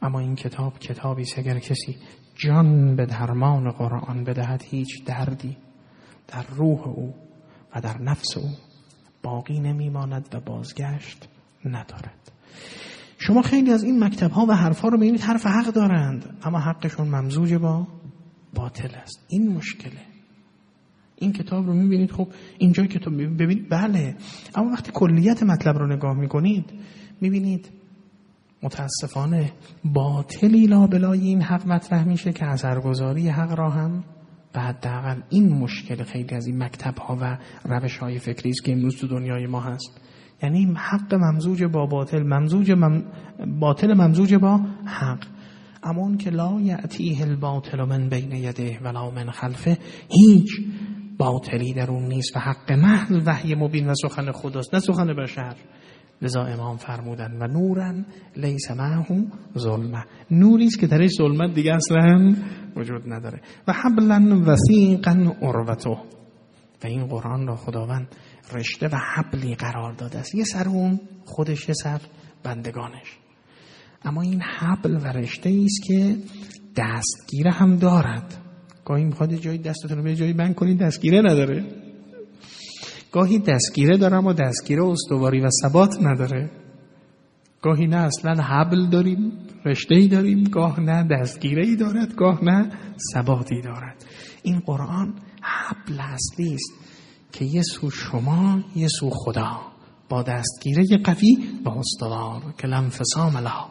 اما این کتاب کتابی است اگر کسی جان به درمان قرآن بدهد هیچ دردی در روح او و در نفس او باقی نمیماند و بازگشت ندارد. شما خیلی از این مکتب ها و حرف ها رو میبینید حرف حق دارند اما حقشون ممزوج با باطل است. این مشکله. این کتاب رو میبینید، خب اینجا کتاب ببینید بله، اما وقتی کلیت مطلب رو نگاه میکنید میبینید متاسفانه باطلی لابلای این حق مطرح میشه که اثرگذاری حق را هم به حداقل این مشکل خیلی از این مکتب ها و روش های فکری است که امروز تو دنیای ما هست. یعنی حق ممزوج با باطل، ممزوج مم... باطل ممزوج با حق. اما اون که لا یأتیه الباطل من بین یده ولا من خلفه، هیچ باطلی در اون نیست و حق محض وحی مبین و سخن خداست نه سخن بشر. لذا امام فرمودن و نورن لیس معه ظلمه، نوری است که درش ظلمت دیگه اصلا وجود نداره. و حبلا وثیقا عروته، و این قرآن را خداوند رشته و حبلی قرار داده است، یه سر اون خودش یه سر بندگانش. اما این حبل و رشته ایست که دستگیره هم دارد. گاهی میخواد جایی دستتون رو به جایی بند کنید دستگیره نداره، گاهی دستگیره داره اما دستگیره استواری و ثبات نداره، گاهی نه اصلا حبل داریم رشته‌ای داریم، گاه نه دستگیره‌ای دارد، گاه نه ثباتی دارد. این قرآن حبل اصلی است که یه سو شما یه سو خدا، با دستگیره قوی و استوار که لانفصام لها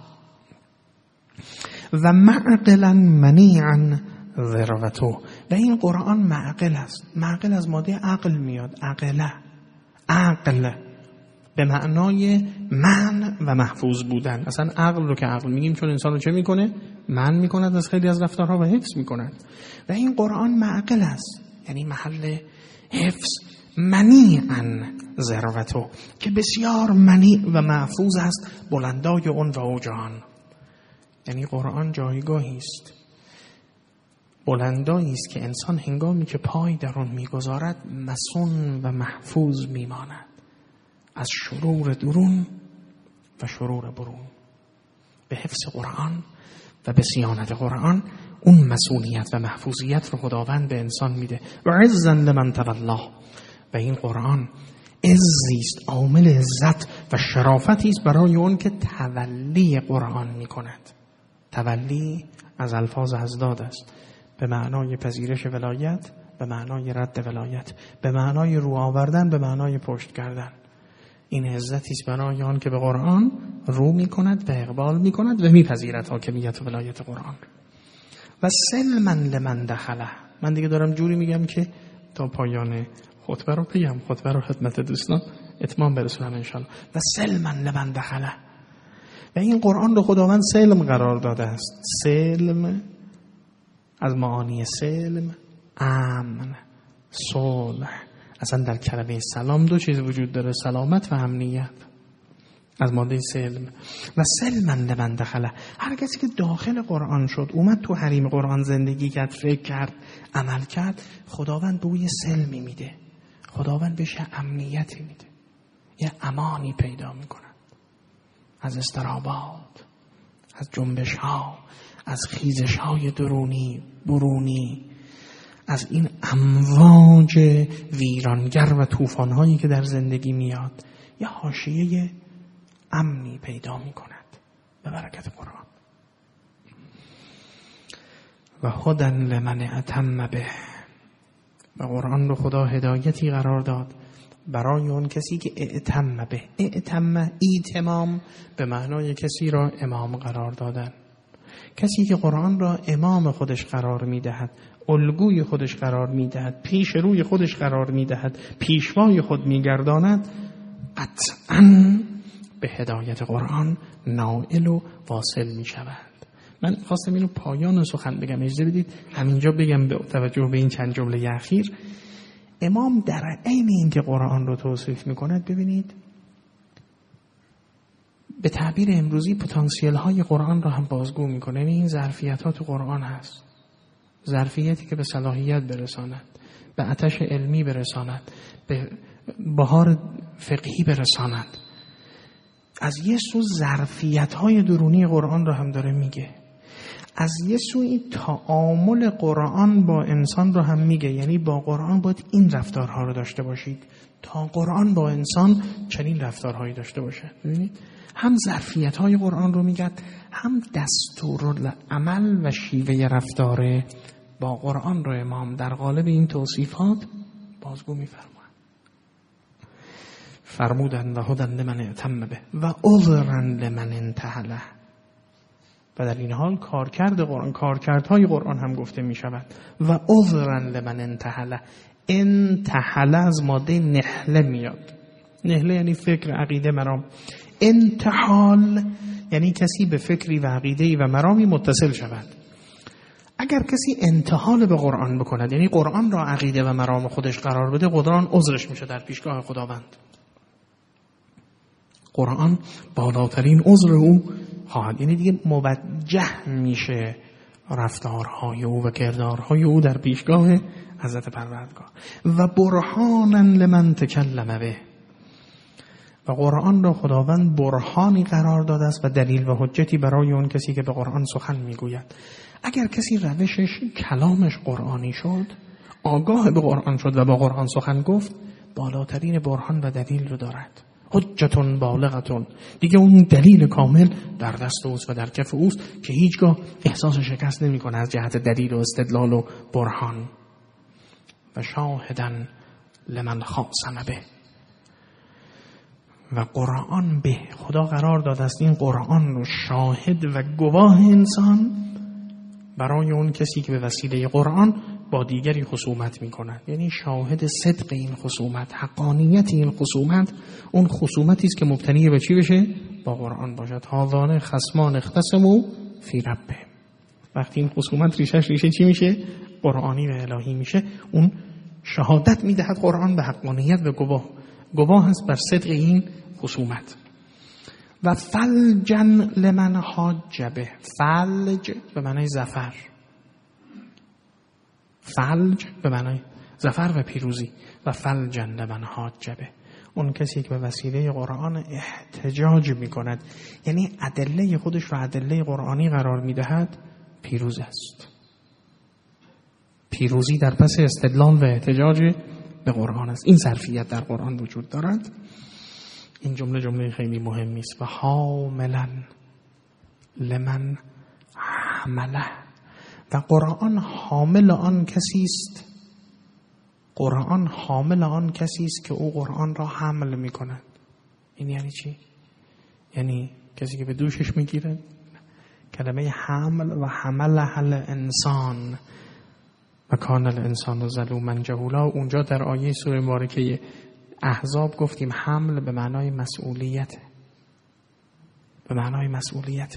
و معقلا منیعا ذروته. و این قرآن معقل است. معقل از ماده عقل میاد، عقله، عقل به معنای من و محفوظ بودن. اصلا عقل رو که عقل میگیم چون انسان رو چه میکنه؟ من میکند از خیلی از رفتارها و حفظ میکند. و این قرآن معقل است، یعنی محل حفظ، منیعا ذروته، که بسیار منیع و محفوظ است بلندای اون و اوجان. یعنی قرآن جایگاهی است، بلندایی است که انسان هنگامی که پای در آن میگذارد مصون و محفوظ میماند از شرور درون و شرور برون. به حفظ قرآن و به صیانت قرآن اون مسئولیت و محفوظیت رو خداوند به انسان میده. و عزا لمن تولا، و این قرآن عزی است، عامل عزت و شرافتی است برای اون که تولی قرآن میکند. تولی از الفاظ ازداد است، به معنای پذیرش ولایت، به معنای رد ولایت، به معنای رو آوردن، به معنای پشت کردن. این عزتی است برای آن که به قرآن رو میکند و اقبال میکند و میپذیرد حاکمیت و ولایت قرآن. و سلما لمن دخله، من دیگه دارم جوری میگم که تا پایان خطبه رو بگم، خطبه رو خدمت دوستان اتمام برسونم انشاءالله. و سلما لمن دخله، و این قرآن رو خداوند سلم قرار داده است. سلم از معانی سلم، امن، صلح. اصلا در کلمه سلام دو چیز وجود داره، سلامت و امنیت، از ماده سلم. و سلما لمن دخله، هر کسی که داخل قرآن شد، اومد تو حریم قرآن زندگی کرد، فکر کرد، عمل کرد، خداوند به او یه سلمی میده، خداوند بهش امنیتی میده، یه امانی پیدا میکنه از اضطرابات، از جنبش ها، از خیزش های درونی برونی، از این امواج ویرانگر و طوفان هایی که در زندگی میاد، یه حاشیه امنی پیدا می کند به برکت قرآن. و هدی لمن اتم به، و قرآن رو خدا هدایتی قرار داد برای اون کسی که اعتم به. اعتم، ایتمام به معنای کسی را امام قرار دادن. کسی که قرآن را امام خودش قرار میدهد، الگوی خودش قرار میدهد، پیش روی خودش قرار میدهد، پیشوای خود میگرداند، قطعاً به هدایت قرآن نائل و واصل میشود. من خواستم اینو پایان سخن بگم، اجازه بدید همینجا بگم به توجه به این چند جمله اخیر. امام در عین اینکه قرآن رو توصیف میکند، ببینید به تعبیر امروزی پتانسیل های قرآن رو هم بازگو میکنه. این ظرفیت ها تو قرآن هست، ظرفیتی که به صلاحیت برساند، به آتش علمی برساند، به بهار فقهی برساند. از یه سو ظرفیت‌های درونی قرآن رو هم داره میگه، از یه سوی تعامل قرآن با انسان رو هم میگه. یعنی با قرآن باید این رفتارها رو داشته باشید تا قرآن با انسان چنین رفتارهایی داشته باشه. ببینید هم ظرفیت‌های قرآن رو میگه، هم دستورالعمل و شیوه رفتار با قرآن رو امام در قالب این توصیفات بازگو میفرماید. فرمودن و هدن لمن اعتم به و عذرا لمن انتهى له. و در این حال کارکرد قرآن، کارکردهای قرآن هم گفته می شود. و عذرا لمن انتهى له. انتهى از ماده نحله میاد. نحله یعنی فکر، عقیده، مرام. انتحال یعنی کسی به فکری و عقیده‌ای و مرامی متصل شود. اگر کسی انتحال به قرآن بکند، یعنی قرآن را عقیده و مرام خودش قرار بده، قرآن عذرش میشه در پیشگاه خداوند. قرآن بالاترین عذر او خواهد، یعنی دیگه موجه میشه رفتارهای او و کردارهای او در پیشگاه حضرت پروردگار. و برهانا لمن تکلم به. و قرآن را خداوند برهانی قرار داده است و دلیل و حجتی برای اون کسی که به قرآن سخن میگوید. اگر کسی روشش کلامش قرآنی شد، آگاه به قرآن شد و با قرآن سخن گفت، بالاترین برهان و دلیل رو دارد. حجتون بالغتون، دیگه اون دلیل کامل در دست اوست و در کف اوست که هیچگاه احساس شکست نمی کنه از جهت دلیل و استدلال و برهان. و شاهدن لمن خاصم به. و قرآن به خدا قرار داده است این قرآن رو شاهد و گواه انسان برای اون کسی که به وسیله قرآن با دیگری خصومت می کند. یعنی شاهد صدق این خصومت، حقانیت این خصومت، اون خصومتی است که مبتنی به چی بشه؟ با قرآن باشد. هاذان خصمان اختصموا فی ربهم. وقتی این خصومت ریشش ریشه چی میشه؟ قرآنی و الهی میشه. اون شهادت میدهد قرآن به حقانیت و گواه گواه است بر صدق این خصومت. و فلجن لمن حاج به. فلج به معنای ظفر، فلج به معنای ظفر و پیروزی. و فلجن لمن حاج به، اون کسی که به وسیله قرآن احتجاج می کند، یعنی ادله خودش رو ادله قرآنی قرار می دهد، پیروز است. پیروزی در پس استدلال و احتجاج به قرآن است. این ظرفیت در قرآن وجود دارد. این جمله جمله خیلی مهمی است. و حاملا لمن حمله. و قرآن حامل آن کسی است، قرآن حامل آن کسی است که او قرآن را حمل می کند. این یعنی چی؟ یعنی کسی که به دوشش می گیرد. کلمه حمل و حمل حل انسان و کان الانسان ظلوما جهولا. اونجا در آیه سوره مبارکه احزاب گفتیم حمل به معنای مسئولیت، به معنای مسئولیت.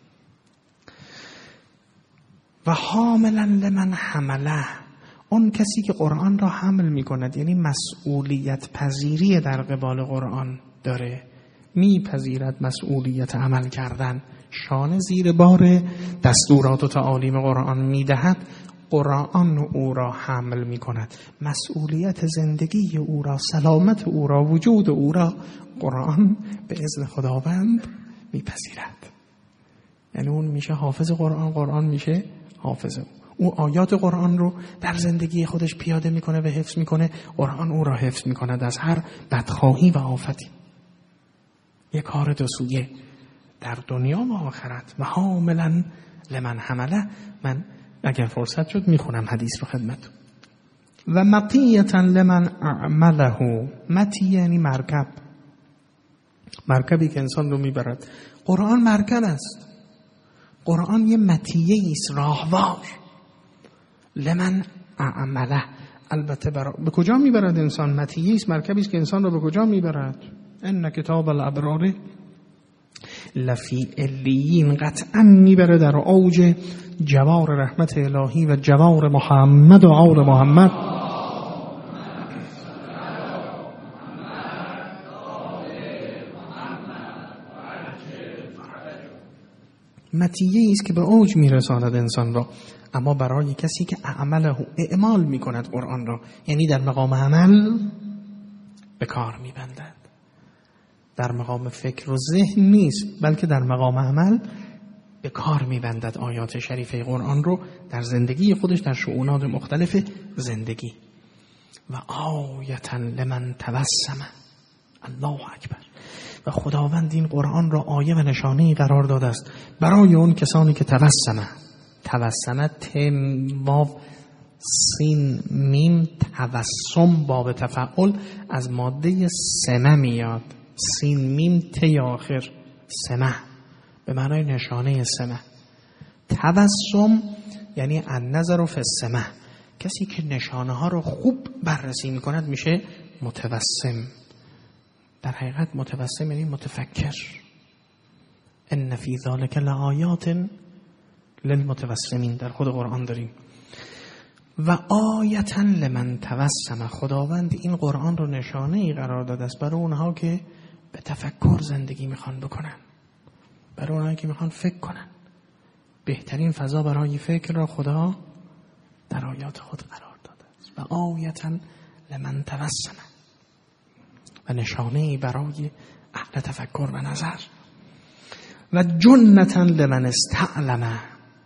و حاملا لمن حمله، اون کسی که قرآن را حمل می کند، یعنی مسئولیت پذیری در قبال قرآن داره، می پذیرد مسئولیت عمل کردن، شانه زیر بار دستورات و تعالیم قرآن می دهد. قرآن او را حمل می کند، مسئولیت زندگی او را، سلامت او را، وجود او را قرآن به اذن خداوند می پذیرد. یعنی اون میشه حافظ قرآن، قرآن میشه حافظ او. او آیات قرآن رو در زندگی خودش پیاده میکنه و حفظ میکنه. قرآن او را حفظ میکند از هر بدخواهی و آفتی. یک کار دو سویه در دنیا و آخرت. و حاملا لمن حمله. من اگر فرصت شد میخونم حدیث رو خدمت. و مطیتا لمن اعمله. مطی یعنی مرکب، مرکبی که انسان رو میبرد. قرآن مرکب است. قرآن یه مطیه ایست، راهوار. لمن اعمله. البته برا... به کجا میبرد انسان؟ مطیه ایست، مرکبی است که انسان رو به کجا میبرد؟ ان کتاب الابرار لفی علیین. قطعا میبره در اوج جوار رحمت الهی و جوار محمد و آل محمد. مطیه ایست که به اوج میرساند انسان را. اما برای کسی که اعمله اعمال میکند قرآن را، یعنی در مقام عمل به کار میبندد. در مقام فکر و ذهن نیست، بلکه در مقام عمل به کار می‌بندد آیات شریفه قرآن رو در زندگی خودش، در شؤونات مختلف زندگی. و آیةً لمن تبسم. الله اکبر. و خداوند این قرآن را آیه و نشانه‌ای قرار داده است برای اون کسانی که تبسمه. تبسمه تم واو سین میم تبسم باب تفعل از ماده سمه میاد. سین میم تی آخر سمه به معنای نشانه سمه. تبسم یعنی النظر فی السمه. کسی که نشانه ها رو خوب بررسی میکند میشه متبسم. در حقیقت متبسم یعنی متفکر. ان فی ذلک لآیات للمتبسمین در خود قرآن داریم. و آیةً لمن تبسم. خداوند این قرآن رو نشانه ای قرار داده است برای اونها که به تفکر زندگی میخوان بکنن، برای اونهایی که میخوان فکر کنن. بهترین فضا برای فکر را خدا در آیات خود قرار داده است. و آیةً لمن تبسم، و نشانه ای برای اهل تفکر و نظر. و جنة لمن استعلم.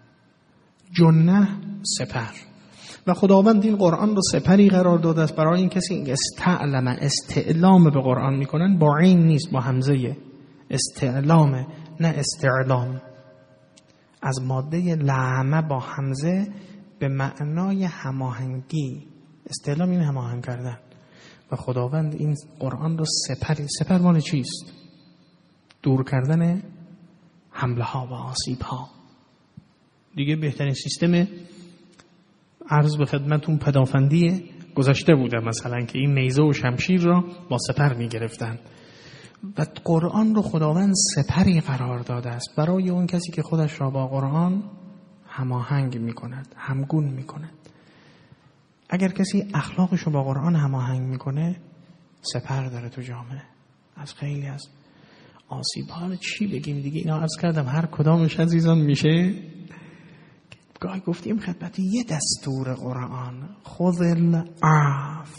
جنه سپر. و خداوند این قرآن رو سپری قرار داده است برای این کسی که استعلم، استعلام به قرآن میکنن، با عین نیست، با همزه. استعلام نه استعلام. از ماده لعمه با همزه به معنای هماهنگی. استعلام این هماهنگ کردن. و خداوند این قرآن رو سپری. سپر مال چیست؟ دور کردن حمله ها و آسیب ها. دیگه بهترین سیستم عرض به خدمتون پدافندی گذشته بوده، مثلا که این نیزه و شمشیر را با سپر می گرفتن. و قرآن رو خداوند سپری قرار داده است برای اون کسی که خودش را با قرآن هماهنگ می کند، همگون می کند. اگر کسی اخلاقش رو با قرآن هماهنگ می کنه، سپر داره تو جامعه از خیلی از آسیب ها. چی بگیم دیگه، اینا عرض کردم هر کدامش عزیزان میشه. گاهی گفتیم خدمت یه دستور قرآن، خذ العفو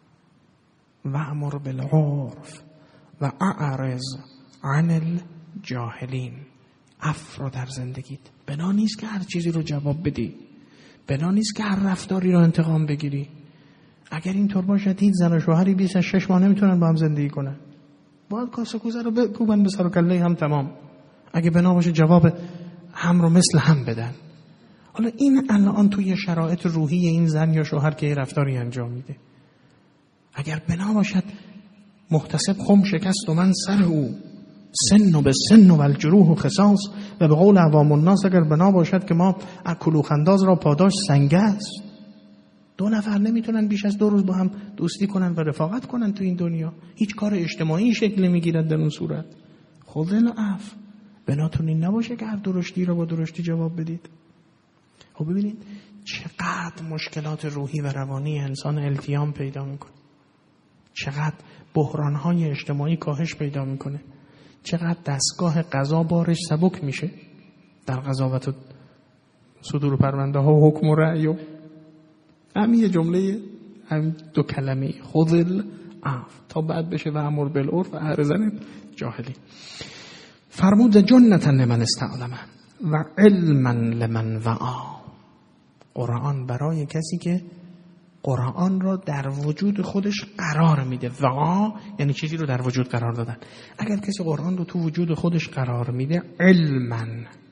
و امر بالعرف و اعرض عن الجاهلین. عفو رو در زندگیت بنا نیست که هر چیزی رو جواب بدی، بنا نیست که هر رفتاری رو انتقام بگیری. اگر اینطور باشد هیچ زن و شوهری بیست از شش ماه نمیتونن با هم زندگی کنن. باید کاسه کوزه رو بکوبن به سر و کله هم تمام. اگه بنا باشه جواب هم رو مثل هم بدن. حالا این الان توی شرایط روحی این زن یا شوهر که رفتاری انجام میده، اگر بنا باشد محتسب خم شکست و من سر او، سن و به سن و الجروح و خصاص، و به قول عوام الناس اگر بنا باشد که ما کلوخنداز را پاداش سنگ است. دو نفر نمیتونن بیش از دو روز با هم دوستی کنن و رفاقت کنن تو این دنیا. هیچ کار اجتماعی شکل نمیگیرد در اون صورت. خذ العفو. بناتون این نباشه که هر درشتی را با درشتی جواب بدید. خب ببینید چقدر مشکلات روحی و روانی انسان التیام پیدا میکنه، چقدر بحرانهای اجتماعی کاهش پیدا میکنه، چقدر دستگاه قضا بارش سبک میشه در قضاوت و صدور پرونده ها و حکم و رأی و همین جمله هم دو کلمه خذ العفو تا بعد بشه و امر بالعرف و اعرض عن الجاهلین. فرمود جنة لمن استعلم و علما لمن وعی. قرآن برای کسی که قرآن را در وجود خودش قرار میده. وعا یعنی چیزی رو در وجود قرار دادن. اگر کسی قرآن رو تو وجود خودش قرار میده، علما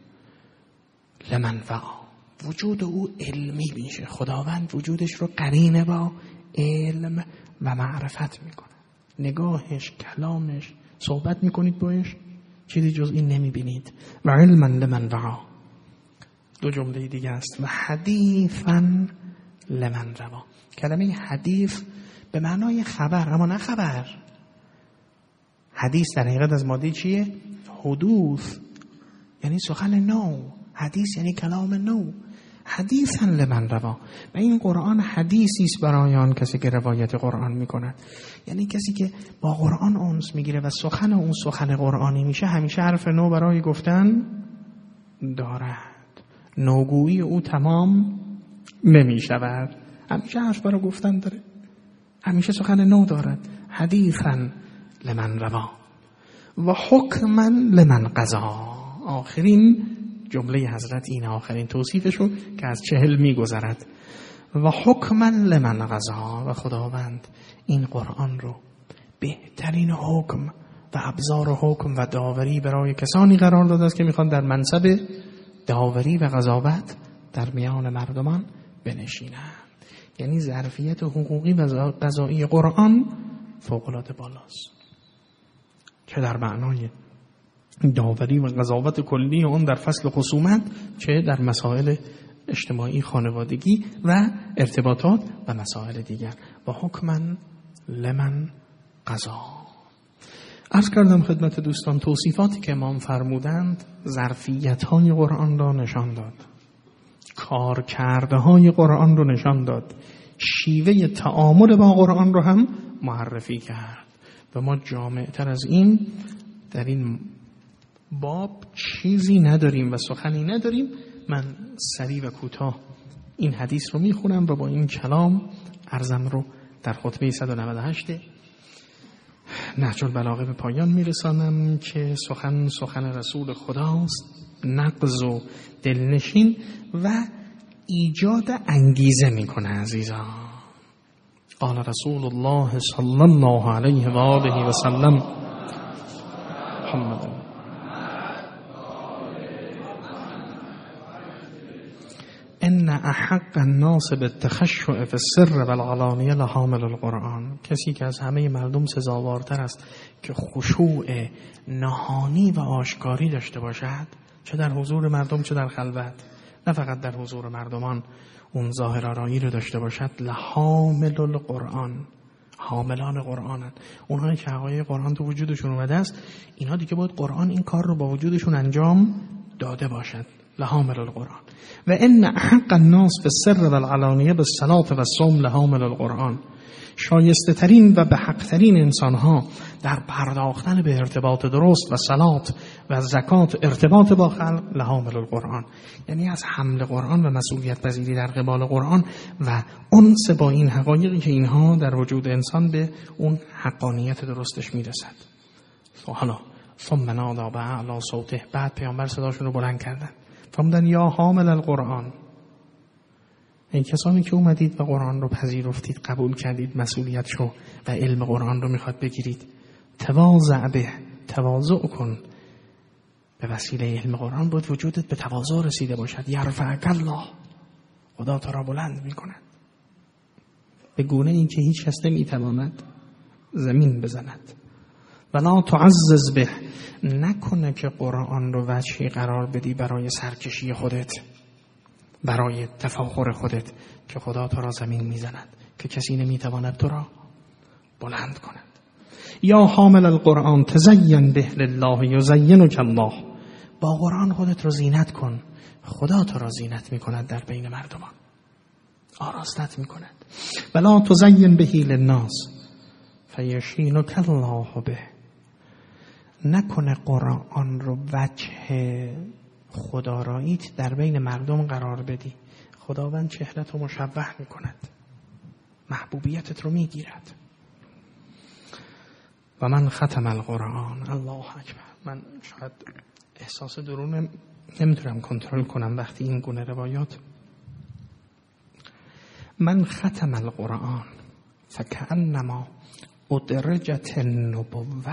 لمن وعی، وجود او علمی میشه. خداوند وجودش رو قرینه با علم و معرفت میکنه. نگاهش، کلامش، صحبت میکنید باش، چیزی جز این نمیبینید. و علما لمن وعی. دو جمله دیگه است. و حدیثا لمن روا. کلمه حدیث به معنای خبر، اما نه خبر. حدیث در حقیقت از ماده چیه؟ حدوث، یعنی سخن نو. حدیث یعنی کلام نو. حدیثا لمن روا. و این قرآن حدیثی است برای آن کسی که روایت قرآن میکند. یعنی کسی که با قرآن انس میگیره و سخن اون سخن قرآنی میشه، همیشه حرف نو برای گفتن دارد. نوگویی او تمام نمی شود. همیشه حرف برای گفتن داره، همیشه سخن نو دارد. حدیثا لمن روا. و حکما لمن قضا. آخرین جمله حضرت این، آخرین توصیفشو که از چهل میگذرد. و حکما لمن قضا، و خداوند این قرآن رو بهترین حکم و ابزار حکم و داوری برای کسانی قرار داده است که میخوان در منصب داوری و قضاوت در میان مردمان بنشینند. یعنی ظرفیت حقوقی و قضایی قرآن فوق‌العاده بالاست، چه در معنای داوری و قضاوت کلی اون در فصل خصومت، چه در مسائل اجتماعی، خانوادگی و ارتباطات و مسائل دیگر. و حکما لمن قضا. عرض کردم خدمت دوستان توصیفاتی که امام فرمودند ظرفیت‌های قرآن را نشان داد، کارکردهای قرآن رو نشان داد، شیوه تعامل با قرآن رو هم معرفی کرد. و ما جامع‌تر از این در این باب چیزی نداریم و سخنی نداریم. من سریع و کوتاه این حدیث رو میخونم و با این کلام عرضم رو در خطبه صد و نود و هشت نهج البلاغه به پایان میرسانم که سخن سخن رسول خداست، نغز و دلنشین و ایجاد انگیزه میکنه. عزیزان، قال رسول الله صلی الله علیه و آله و سلم محمد ان احق الناس بالتخشع فی السر والعلانیه لحامل القرآن. کسی که از همه مردم سزاوارتر است که خشوع نهانی و آشکاری داشته باشد، چه در حضور مردم چه در خلوت، نه فقط در حضور مردمان اون ظاهر آرایی رو داشته باشد. لحامل القرآن، حاملان قرآنن. اونهایی که حقایق قرآن تو وجودشون اومده است، اینها دیگه باید قرآن این کار رو با وجودشون انجام داده باشد. لحامل القرآن. و ان احق الناس في السر والعلانیه بالصلاة والصوم لحامل القرآن. شایسته ترین و به حق ترین انسان ها در پرداختن به ارتباط درست و صلات و زکات، ارتباط با خلق، لحامل القرآن. یعنی از حمل قرآن و مسئولیت پذیری در قبال قرآن و انس با این حقایقی که اینها در وجود انسان به اون حقانیت درستش میرسد. حالا ثم نادى باعلی صوته، بعد پیامبر صداشون رو بلند کردن، فرمودن یا حامل القرآن، این کسانی که اومدید و قرآن رو پذیرفتید، قبول کردید مسئولیتشو و علم قرآن رو میخواد بگیرید، تواضع به، تواضع کن. به وسیله علم قرآن بود وجودت به تواضع رسیده باشد. یرفعک الله، خدا تو را بلند میکند به گونه این که هیچ کس نمیتواند زمین بزند. ولا تعزز به، نکنه که قرآن رو وجهی قرار بدی برای سرکشی خودت، برای تفاخر خودت، که خدا تو را زمین میزند، که کسی نمیتواند تو را بلند کند. یا حامل القرآن تزین به لله یزینک الله، با قرآن خودت رو زینت کن، خدا تو را زینت میکند در بین مردمان، آراستت میکند. ولا تزین به للناس فیشینک الله به، نکنه قرآن رو وجه خداراییت در بین مردم قرار بدی، خداوند چهرت رو مشوه میکند، محبوبیتت رو میگیرد. و من ختم القرآن، الله اکبر. من شاید احساس درون نمیتونم کنترل کنم وقتی این گونه روایات. من ختم القرآن فکأنما ادرجت النبوة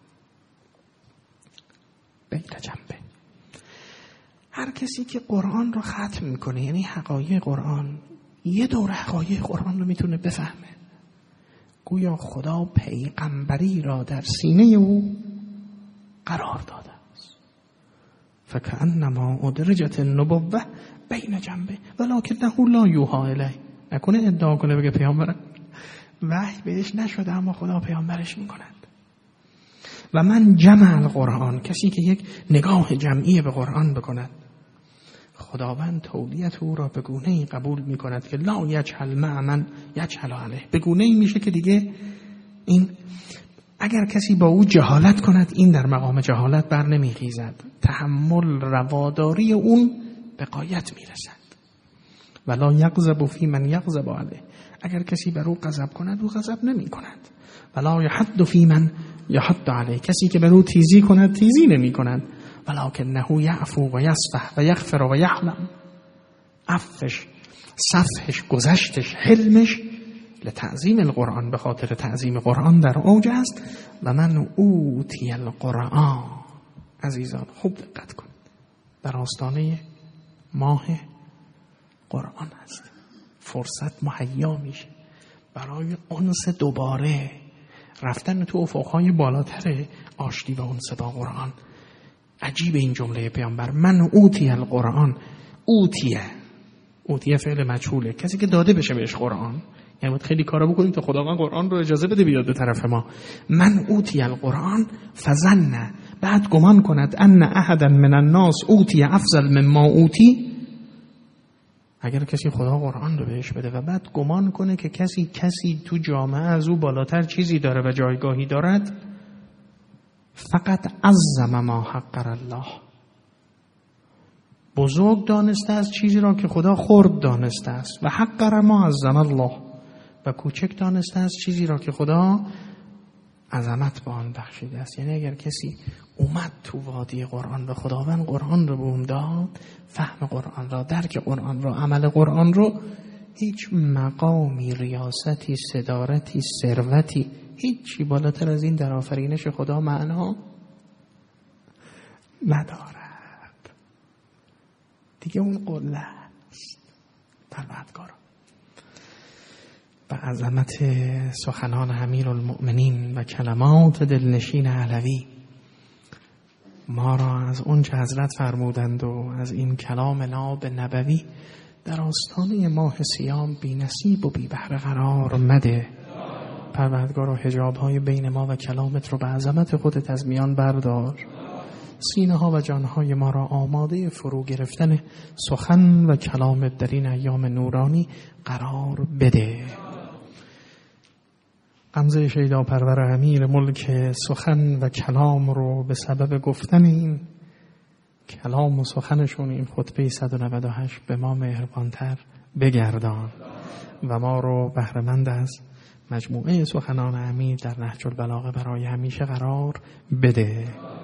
بین جنبه. هر کسی که قرآن رو ختم میکنه، یعنی حقایق قرآن، یه دور حقایق قرآن رو میتونه بفهمه، گویا خدا پیغمبری را در سینه او قرار داده است. فکأنما ادرجت النبوة بین جنبه ولکنه لا یوحی الیه. نکنه ادعا کنه بگه پیامبرم وحی بهش نشده اما خدا پیامبرش میکند. و من جمع القرآن، کسی که یک نگاه جمعی به قرآن بکند، خداوند تولیت او را به گونه‌ای قبول میکند که لا یجهل مع من یجهل علیه. به گونه‌ای میشه که دیگه این اگر کسی با او جهالت کند، این در مقام جهالت بر نمیخیزد، تحمل رواداری اون به غایت میرسد. ولا یغضب فی من یغضب علیه، اگر کسی بر او غضب کند او غضب نمی کند. ولا یحد فی من یحد علیه، کسی که به رو تیزی کند تیزی نمی کند، ولکنه یعفو و یصفح و یغفر و یحلم. عفش، صفحش، گذشتش، حلمش لتعظیم القرآن، به خاطر تعظیم قرآن در اوج است. و من اوتی القرآن. عزیزان خوب دقت کنید، در آستانه ماه قرآن است، فرصت مهیا میشه برای انس دوباره، رفتن تو افقهای بالاتر آشتی و انس با قرآن. عجیب این جمله پیامبر، من اوتی القرآن. اوتیه، اوتیه فعل مجهوله، کسی که داده بشه بهش قرآن. یعنی باید خیلی کارا بکنیم تا خداوند قرآن رو اجازه بده بیاد به طرف ما. من اوتی القرآن فظن، بعد گمان کند ان احدا من الناس اوتی افضل مما اوتی. اگر کسی خدا قرآن رو بهش بده و بعد گمان کنه که کسی کسی تو جامعه از او بالاتر چیزی داره و جایگاهی دارد، فقط عظم ما حقر الله، بزرگ دانسته از چیزی را که خدا خرد دانسته است، و حقر ما عظم الله، و کوچک دانسته از چیزی را که خدا عظمت به آن بخشیده است. یعنی اگر کسی اومد تو وادی قرآن و خداوند قرآن رو به اون داد، فهم قرآن را، درک قرآن را، عمل قرآن رو، هیچ مقامی، ریاستی، صدارتی، ثروتی، هیچی بالاتر از این در آفرینش خدا معنا ندارد. دیگه اون قله است. پروردگارا و عظمت سخنان امیرالمؤمنین و کلمات دلنشین علوی ما را از اون چه حضرت فرمودند و از این کلام ناب نبوی در آستانه ماه صیام بی نصیب و بی بهره قرار مده. پروردگارا حجاب‌های بین ما و کلامت رو به عظمت خودت از میان بردار. سینه ها و جانهای ما را آماده فرو گرفتن سخن و کلامت در این ایام نورانی قرار بده. غمزه شیدا پرور امیر ملک سخن و کلام رو به سبب گفتن این کلام و سخنشون، این خطبه صد و نود و هشت، به ما مهربانتر بگردان و ما رو بهره‌مند از مجموعه سخنان امیر در نهج البلاغه برای همیشه قرار بده.